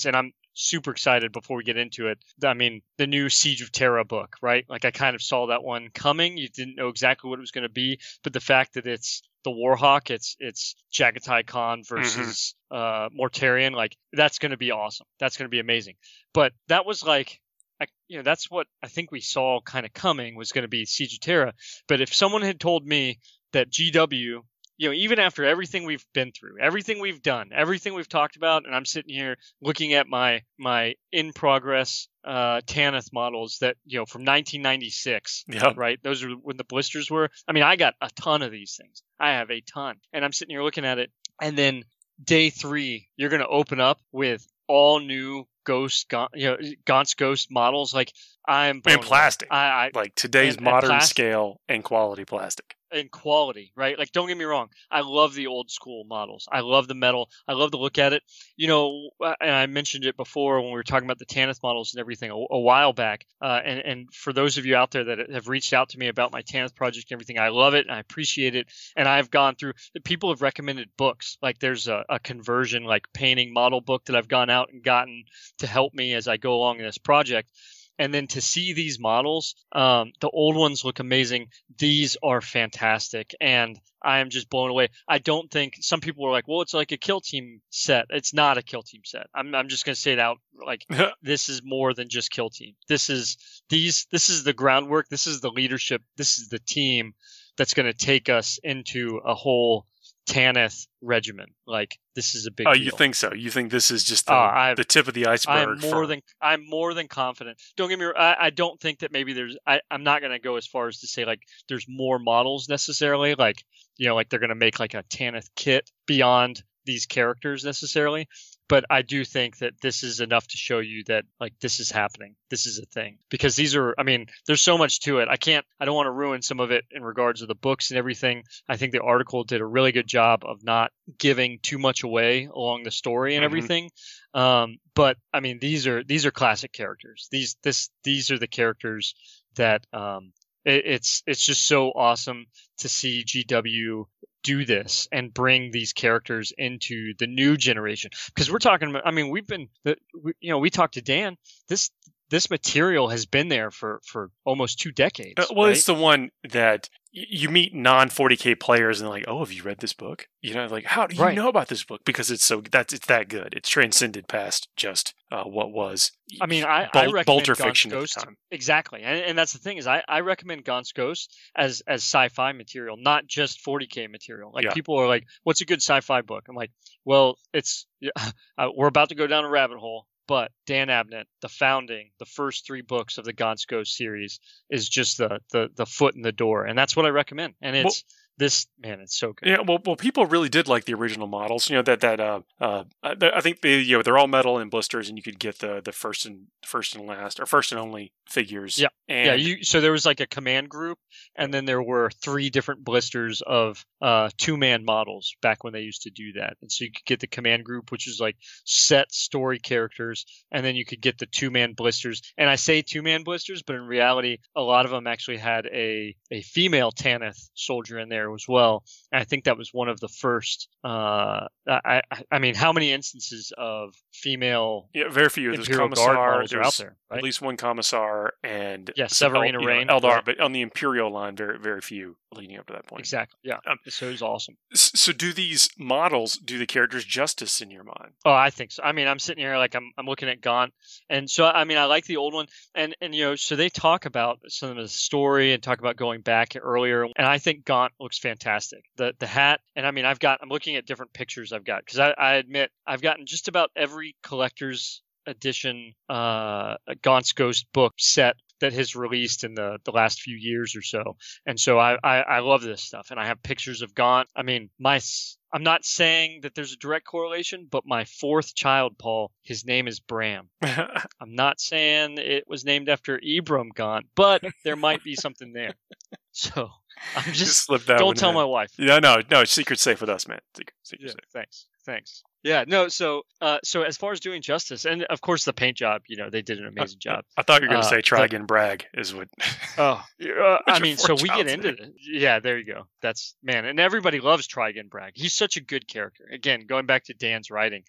super excited before we get into it. I mean, the new Siege of Terra book, right? Like I kind of saw that one coming. You didn't know exactly what it was going to be, but the fact that it's the Warhawk, it's it's Jagatai Khan versus mm-hmm. uh, Mortarion, like that's going to be awesome. That's going to be amazing. But that was like, I, you know, that's what I think we saw kind of coming was going to be Siege of Terra. But if someone had told me that G W, you know, even after everything we've been through, everything we've done, everything we've talked about, and I'm sitting here looking at my my in progress uh, Tanith models that, you know, from nineteen ninety-six, yep. right? Those are when the blisters were. I mean, I got a ton of these things. I have a ton, and I'm sitting here looking at it, and then day three, you're going to open up with all new Ghost, you know, Gaunt's Ghost models. Like I'm and plastic, I, I like today's and, modern and scale and quality plastic. And quality, right? Like, don't get me wrong. I love the old school models. I love the metal. I love to look at it. You know, and I mentioned it before when we were talking about the Tanith models and everything a, a while back. Uh, and, and for those of you out there that have reached out to me about my Tanith project and everything, I love it and I appreciate it. And I've gone through, people have recommended books. Like there's a, a conversion, like painting model book that I've gone out and gotten to help me as I go along in this project. And then to see these models, um, the old ones look amazing. These are fantastic. And I am just blown away. I don't think some people are like, well, it's like a Kill Team set. It's not a Kill Team set. I'm, I'm just going to say it out. Like, this is more than just Kill Team. This is these. This is the groundwork. This is the leadership. This is the team that's going to take us into a whole Tanith regimen. Like this is a big oh deal. You think so? You think this is just the, uh, the tip of the iceberg? I'm more for... than I'm more than confident. Don't get me wrong. I, I don't think that maybe there's I, I'm not going to go as far as to say like there's more models necessarily, like you know like they're going to make like a Tanith kit beyond these characters necessarily, but I do think that this is enough to show you that like this is happening. This is a thing because these are, I mean, there's so much to it. I can't, I don't want to ruin some of it in regards to the books and everything. I think the article did a really good job of not giving too much away along the story and mm-hmm. everything. Um, but I mean, these are, these are classic characters. These, this, these are the characters that, um, it, it's, it's just so awesome to see G W do this and bring these characters into the new generation because we're talking about, I mean, we've been, you know, we talked to Dan, this, this material has been there for, for almost two decades. Uh, well, right? It's the one that y- you meet non forty K players and they're like, oh, have you read this book? You know, like, how do you right. know about this book? Because it's so, that's, it's that good. It's transcended past just uh, what was. I mean, I, Bol- I recommend Bolter Gaunt's fiction Ghost. at the time. Exactly. And, and that's the thing is I, I recommend Gaunt's Ghost as, as sci-fi material, not just forty K material. Like yeah. people are like, what's a good sci-fi book? I'm like, well, it's, uh, we're about to go down a rabbit hole. But Dan Abnett, the founding, the first three books of the Gaunt's Ghost series is just the, the, the foot in the door. And that's what I recommend. And it's well, this, man, it's so good. Yeah, well, well, people really did like the original models. You know, that, that uh, uh, I think they, you know, they're all metal and blisters and you could get the, the first and first and last or first and only figures. Yeah. And yeah. You, so there was like a command group and then there were three different blisters of uh, two man models back when they used to do that. And so you could get the command group, which is like set story characters. And then you could get the two man blisters. And I say two man blisters, but in reality, a lot of them actually had a, a female Tanith soldier in there as well. And I think that was one of the first, uh, I, I, I mean, how many instances of female yeah, very few. There's Imperial Commissar, Guard models are out there's there, right? at least one Commissar and yeah, Severina El, Rain. You know, Eldar, right? but on the Imperial line, very, very few leading up to that point. Exactly. Yeah. Um, so it was awesome. So do these models do the characters justice in your mind? Oh, I think so. I mean, I'm sitting here like I'm I'm looking at Gaunt, and so I mean, I like the old one, and and you know, so they talk about some of the story and talk about going back earlier, and I think Gaunt looks fantastic. The the hat, and I mean, I've got I'm looking at different pictures I've got because I, I admit I've gotten just about every collector's edition uh Gaunt's Ghost book set that has released in the, the last few years or so. And so I, I, I love this stuff. And I have pictures of Gaunt. I mean, my I'm not saying that there's a direct correlation, but my fourth child, Paul, his name is Bram. I'm not saying it was named after Ibram Gaunt, but there might be something there. So I'm just, just slip that don't tell in. my wife. Yeah, no, no, secret's safe with us, man. Secret, secret yeah, safe. Thanks. Thanks. Yeah, no, so uh, so as far as doing justice, and of course the paint job, you know, they did an amazing job. I thought you were going to uh, say try again brag is what. Oh, uh, I mean, so we get into it. Yeah, there you go. That's, man, and everybody loves Try Again Bragg. He's such a good character. Again, going back to Dan's writing,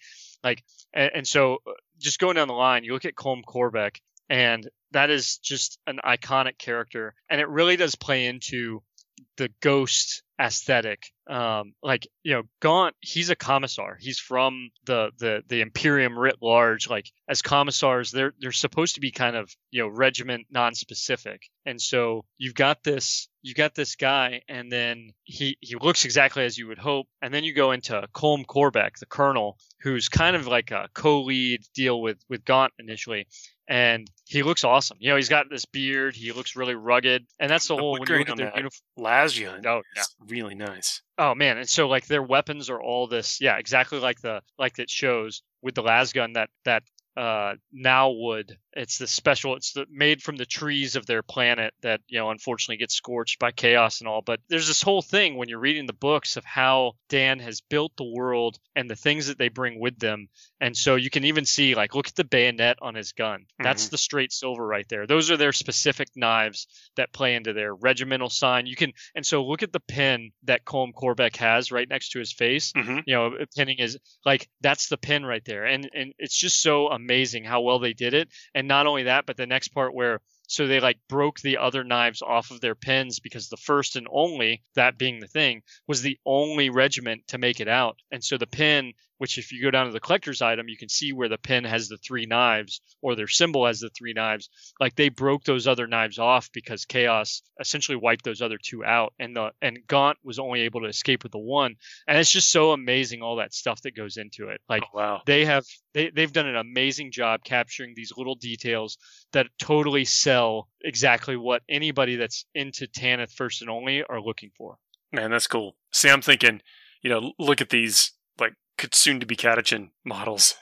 Like, and, and so just going down the line, you look at Colm Corbeck, and that is just an iconic character, and it really does play into the Ghost aesthetic. Um, like, you know, Gaunt, he's a commissar. He's from the, the, the Imperium writ large. Like, as commissars, they're, they're supposed to be kind of, you know, regiment non-specific. And so you've got this, you got this guy, and then he, he looks exactly as you would hope. And then you go into Colm Corbeck, the colonel, who's kind of like a co-lead deal with, with Gaunt initially. And he looks awesome. You know, he's got this beard. He looks really rugged. And that's the, The whole, wood when you grain look at on their that uniform. Lasgian Oh, yeah. is really nice. Oh man, and so like their weapons are all this, yeah, exactly like the like it shows with the lasgun, that that uh now wood. It's the special. It's the made from the trees of their planet that, you know, unfortunately gets scorched by chaos and all. But there's this whole thing when you're reading the books of how Dan has built the world and the things that they bring with them. And so you can even see, like, look at the bayonet on his gun. That's Mhm. the straight silver right there. Those are their specific knives that play into their regimental sign. You can, and so look at the pin that Colm Corbeck has right next to his face. hmm You know, pinning is like, that's the pin right there. And and it's just so amazing how well they did it. And not only that, but the next part where, so they like broke the other knives off of their pins, because the first and only, that being the thing, was the only regiment to make it out. And so the pin, which if you go down to the collector's item, you can see where the pin has the three knives, or their symbol has the three knives. Like, they broke those other knives off because chaos essentially wiped those other two out. And the and Gaunt was only able to escape with the one. And it's just so amazing, all that stuff that goes into it. Like, Oh, wow. they have they, they've done an amazing job capturing these little details that totally sell exactly what anybody that's into Tanith First and Only are looking for. Man, that's cool. See, I'm thinking, you know, look at these, like, could soon to be Catachan models.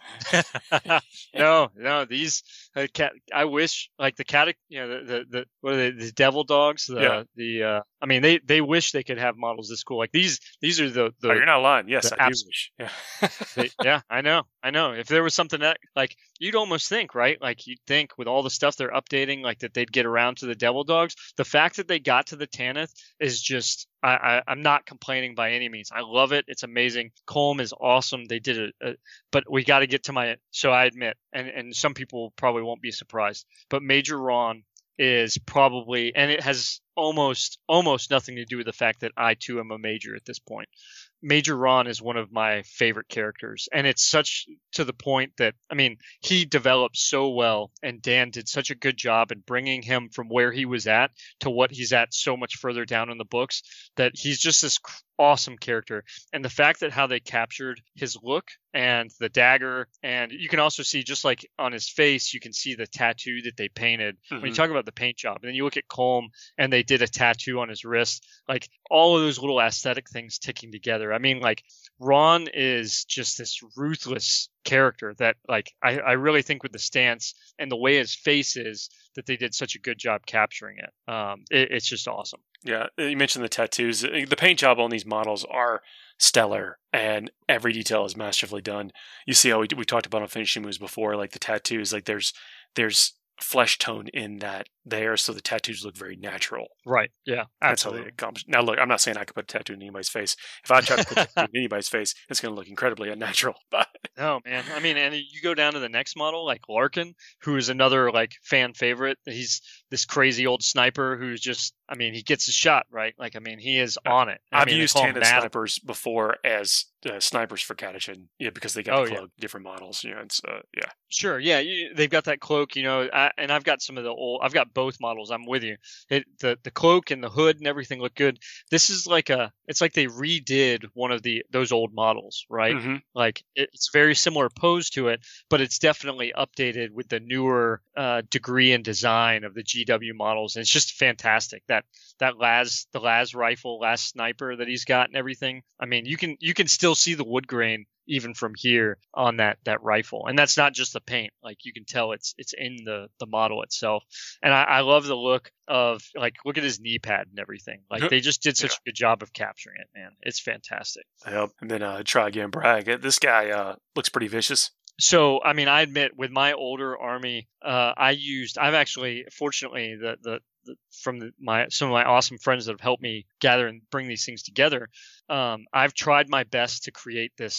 no, no, these uh, cat. I wish, like, the cat, you know, the the, the what are they, the devil dogs? The Yeah. the. Uh, I mean, they they wish they could have models this cool. Like these, these are the the. oh, you're not lying. Yes, the I do abs- wish. Yeah. they, yeah, I know, I know. If there was something that, like, you'd almost think, right? Like, you'd think with all the stuff they're updating, like, that they'd get around to the devil dogs. The fact that they got to the Tanith is just, I, I I'm not complaining by any means. I love it. It's amazing. Colm is awesome. They did it, uh, but we got to get to my. So I admit, and and some people probably won't be surprised, but Major Ron is probably, and it has almost almost nothing to do with the fact that I too am a major at this point. Major Ron is one of my favorite characters, and it's such to the point that, I mean, he developed so well, and Dan did such a good job in bringing him from where he was at to what he's at so much further down in the books, that he's just this awesome character. And the fact that how they captured his look and the dagger, and you can also see, just like on his face, you can see the tattoo that they painted. When you Mhm. talk about the paint job, and then you look at Colm and they did a tattoo on his wrist, like, all of those little aesthetic things ticking together. I mean, like, Ron is just this ruthless character that, like, I, I really think with the stance and the way his face is, that they did such a good job capturing it. Um, it it's just awesome. Yeah, you mentioned the tattoos. The paint job on these models are stellar, and every detail is masterfully done. You see how we we talked about on finishing moves before, like the tattoos. Like there's there's flesh tone in that there, so the tattoos look very natural. Right. Yeah. That's how they Absolutely. accomplish. Now, look, I'm not saying I could put a tattoo in anybody's face. If I try to put a tattoo in anybody's face, it's going to look incredibly unnatural. But No, man. I mean, and you go down to the next model, like Larkin, who is another, like, fan favorite. He's this crazy old sniper who's just, I mean, he gets a shot, right? Like, I mean, he is on it. I I've mean, they used call him Tanith Mad- snipers before as uh, snipers for Catachan, yeah, because they got Oh, the yeah. cloak, different models. You know, it's uh, yeah. Sure, yeah, you, they've got that cloak, you know, I, and I've got some of the old. I've got both models. I'm with you. It, the the cloak and the hood and everything look good. This is like a, it's like they redid one of the those old models, right? hmm Like, it, it's very similar pose to it, but it's definitely updated with the newer uh, degree and design of the G W models, and it's just fantastic. That that las the las rifle, las sniper that he's got and everything. I mean, you can you can still see the wood grain even from here on that that rifle, and that's not just the paint. Like, you can tell it's it's in the the model itself. And I, I love the look of, like, look at his knee pad and everything. Like, they just did such Yeah. a good job of capturing it, man. It's fantastic. Yep. And then uh, try again, brag. Uh, This guy uh, looks pretty vicious. So, I mean, I admit, with my older army, uh, I used. I've actually, fortunately, the the, the from the, my some of my awesome friends that have helped me gather and bring these things together. Um, I've tried my best to create this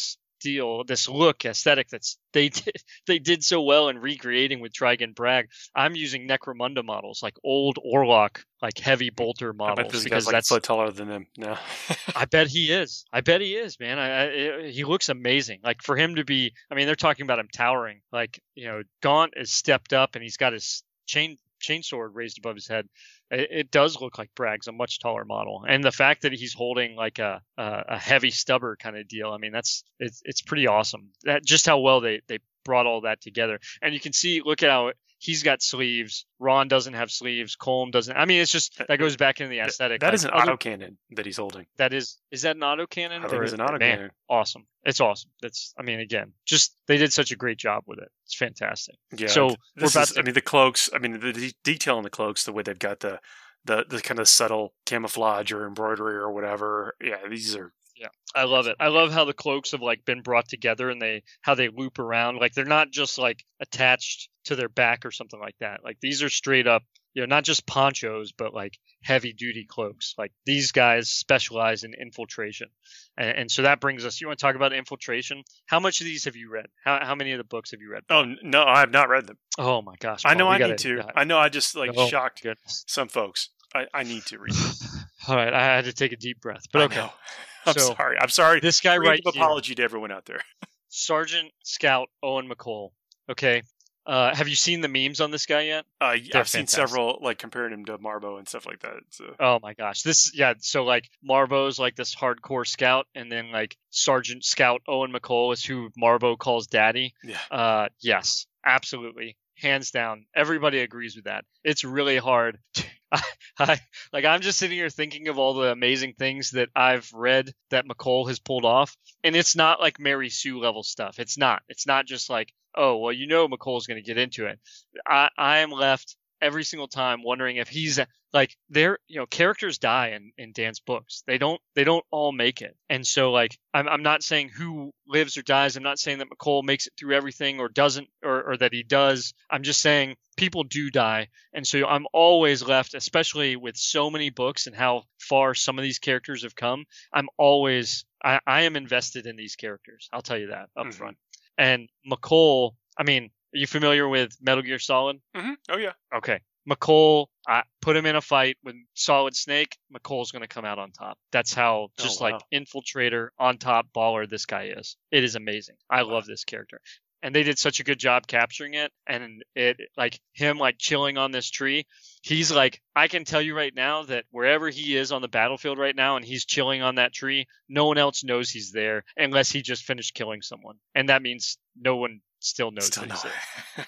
deal, this look aesthetic that's they did they did so well in recreating with Trigon Bragg. I'm using Necromunda models, like old Orlok, like heavy bolter models. I bet this because guy's like a that's foot taller than them. No. I bet he is. I bet he is, man. I, I he looks amazing. Like for him to be, I mean, they're talking about him towering. Like, you know, Gaunt is stepped up and he's got his chain chainsword raised above his head. It, it does look like Bragg's a much taller model, and the fact that he's holding like a a, a heavy stubber kind of deal. I mean, that's it's it's pretty awesome. That just how well they they brought all that together, and you can see. Look at how he's got sleeves. Ron doesn't have sleeves. Colm doesn't. I mean, it's just that goes back into the aesthetic. That like, is an other, autocannon that he's holding. That is is that an autocannon? I think it's an autocannon. Man, awesome. It's awesome. That's. I mean, again, just they did such a great job with it. It's fantastic. Yeah. So we're about. Is, to, I mean, the cloaks. I mean, the de- detail in the cloaks, the way they've got the the the kind of subtle camouflage or embroidery or whatever. Yeah, these are. Yeah, I love it. I love how the cloaks have like been brought together and they how they loop around. Like they're not just like attached to their back or something like that. Like these are straight up, you know, not just ponchos, but like heavy duty cloaks. Like these guys specialize in infiltration. And, and so that brings us, you want to talk about infiltration? How much of these have you read? How how many of the books have you read? Oh, no, I have not read them. Oh my gosh. I know Paul, I gotta, need to. Yeah. I know I just like Oh, shocked goodness. some folks. I, I need to read them. All right. I had to take a deep breath, but I okay. know. I'm So, sorry. I'm sorry. This guy Creative right here, apology to everyone out there. Sergeant Scout Owen McCall. Okay. Uh, have you seen the memes on this guy yet? Uh, They're I've seen fantastic. several like comparing him to Marbo and stuff like that. So. Oh my gosh. This, yeah. So like Marbo's like this hardcore scout, and then like Sergeant Scout Owen McCall is who Marbo calls daddy. Yeah. Uh, yes, absolutely. Hands down. Everybody agrees with that. It's really hard. To, I, I, like I'm just sitting here thinking of all the amazing things that I've read that McCall has pulled off. And it's not like Mary Sue level stuff. It's not. It's not just like, oh, well, you know McCall's going to get into it. I, I am left every single time wondering if he's like there, you know, characters die in, in Dan's books. They don't they don't all make it. And so like I'm I'm not saying who lives or dies. I'm not saying that McCall makes it through everything or doesn't or, or that he does. I'm just saying people do die. And so I'm always left, especially with so many books and how far some of these characters have come. I'm always I, I am invested in these characters. I'll tell you that up Mm-hmm. front. And McCall, I mean, are you familiar with Metal Gear Solid? Mm-hmm. Oh yeah. Okay. McCall, I put him in a fight with Solid Snake. McCall's going to come out on top. That's how just Oh, wow. like infiltrator, on top baller this guy is. It is amazing. I love this character. And they did such a good job capturing it. And it, like him, like chilling on this tree. He's like, I can tell you right now that wherever he is on the battlefield right now and he's chilling on that tree, no one else knows he's there unless he just finished killing someone. And that means no one still knows Still that no. he's there.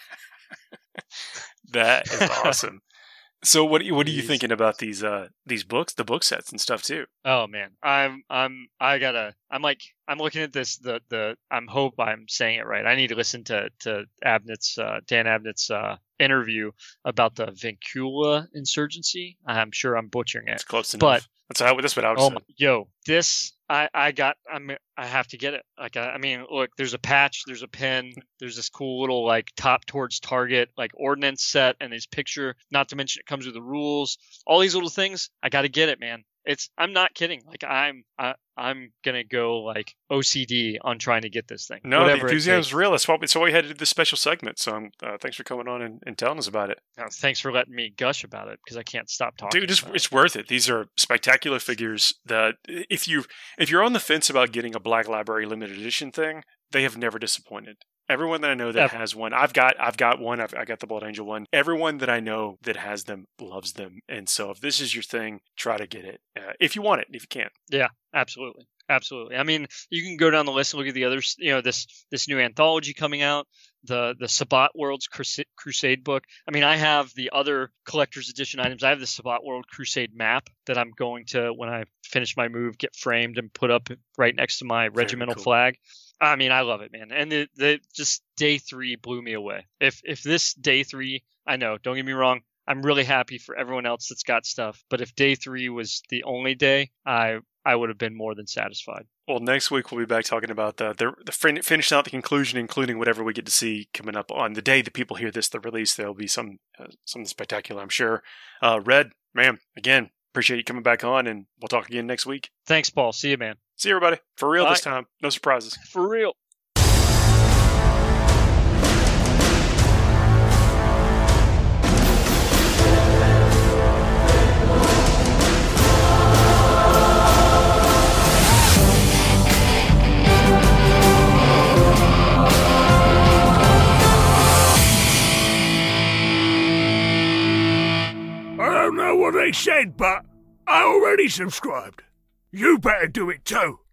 That is awesome. So what what are you Jeez. thinking about these uh these books, the book sets and stuff too? Oh man, I'm I'm I gotta I'm like I'm looking at this the the I'm hope I'm saying it right. I need to listen to to Abnett's uh, Dan Abnett's uh, interview about the Vincula insurgency. I'm sure I'm butchering it. It's close enough. But that's how that's what I was oh saying. my, yo, this I I got I'm I have to get it. Like I, I mean, look, there's a patch, there's a pen, there's this cool little like top towards target like ordnance set and his picture. Not to mention it comes with the rules. All these little things. I got to get it, man. It's I'm not kidding. Like I'm I, I'm gonna go like O C D on trying to get this thing. No, Whatever the it enthusiasm is takes. real. That's why we, so we had to do this special segment. So um, uh, thanks for coming on and, and telling us about it. Now, thanks for letting me gush about it because I can't stop talking. Dude, it's, about it's worth it. These are spectacular figures that if you if you're on the fence about getting a Black Library limited edition thing, they have never disappointed. Everyone that I know that Ever. has one, I've got I've got one. I've I got the Blood Angel one. Everyone that I know that has them loves them. And so if this is your thing, try to get it uh, if you want it. If you can't, Yeah, absolutely. Absolutely. I mean, you can go down the list and look at the others, you know, this this new anthology coming out, the the Sabbat Worlds Crusade, Crusade book. I mean, I have the other collector's edition items. I have the Sabbat World Crusade map that I'm going to, when I finish my move, get framed and put up right next to my regimental cool. flag. I mean, I love it, man. And the, the just day three blew me away. If if this day three, I know, don't get me wrong, I'm really happy for everyone else that's got stuff. But if day three was the only day, I I would have been more than satisfied. well, next week we'll be back talking about the the, the fin- finishing out the conclusion, including whatever we get to see coming up on the day that people hear this, the release. There'll be some uh, something spectacular, I'm sure. Uh, Red, ma'am, again, appreciate you coming back on, and we'll talk again next week. Thanks, Paul. See you, man. See you, everybody. For real Bye. this time. No surprises. For real. don't know what they said, but I already subscribed. You better do it too.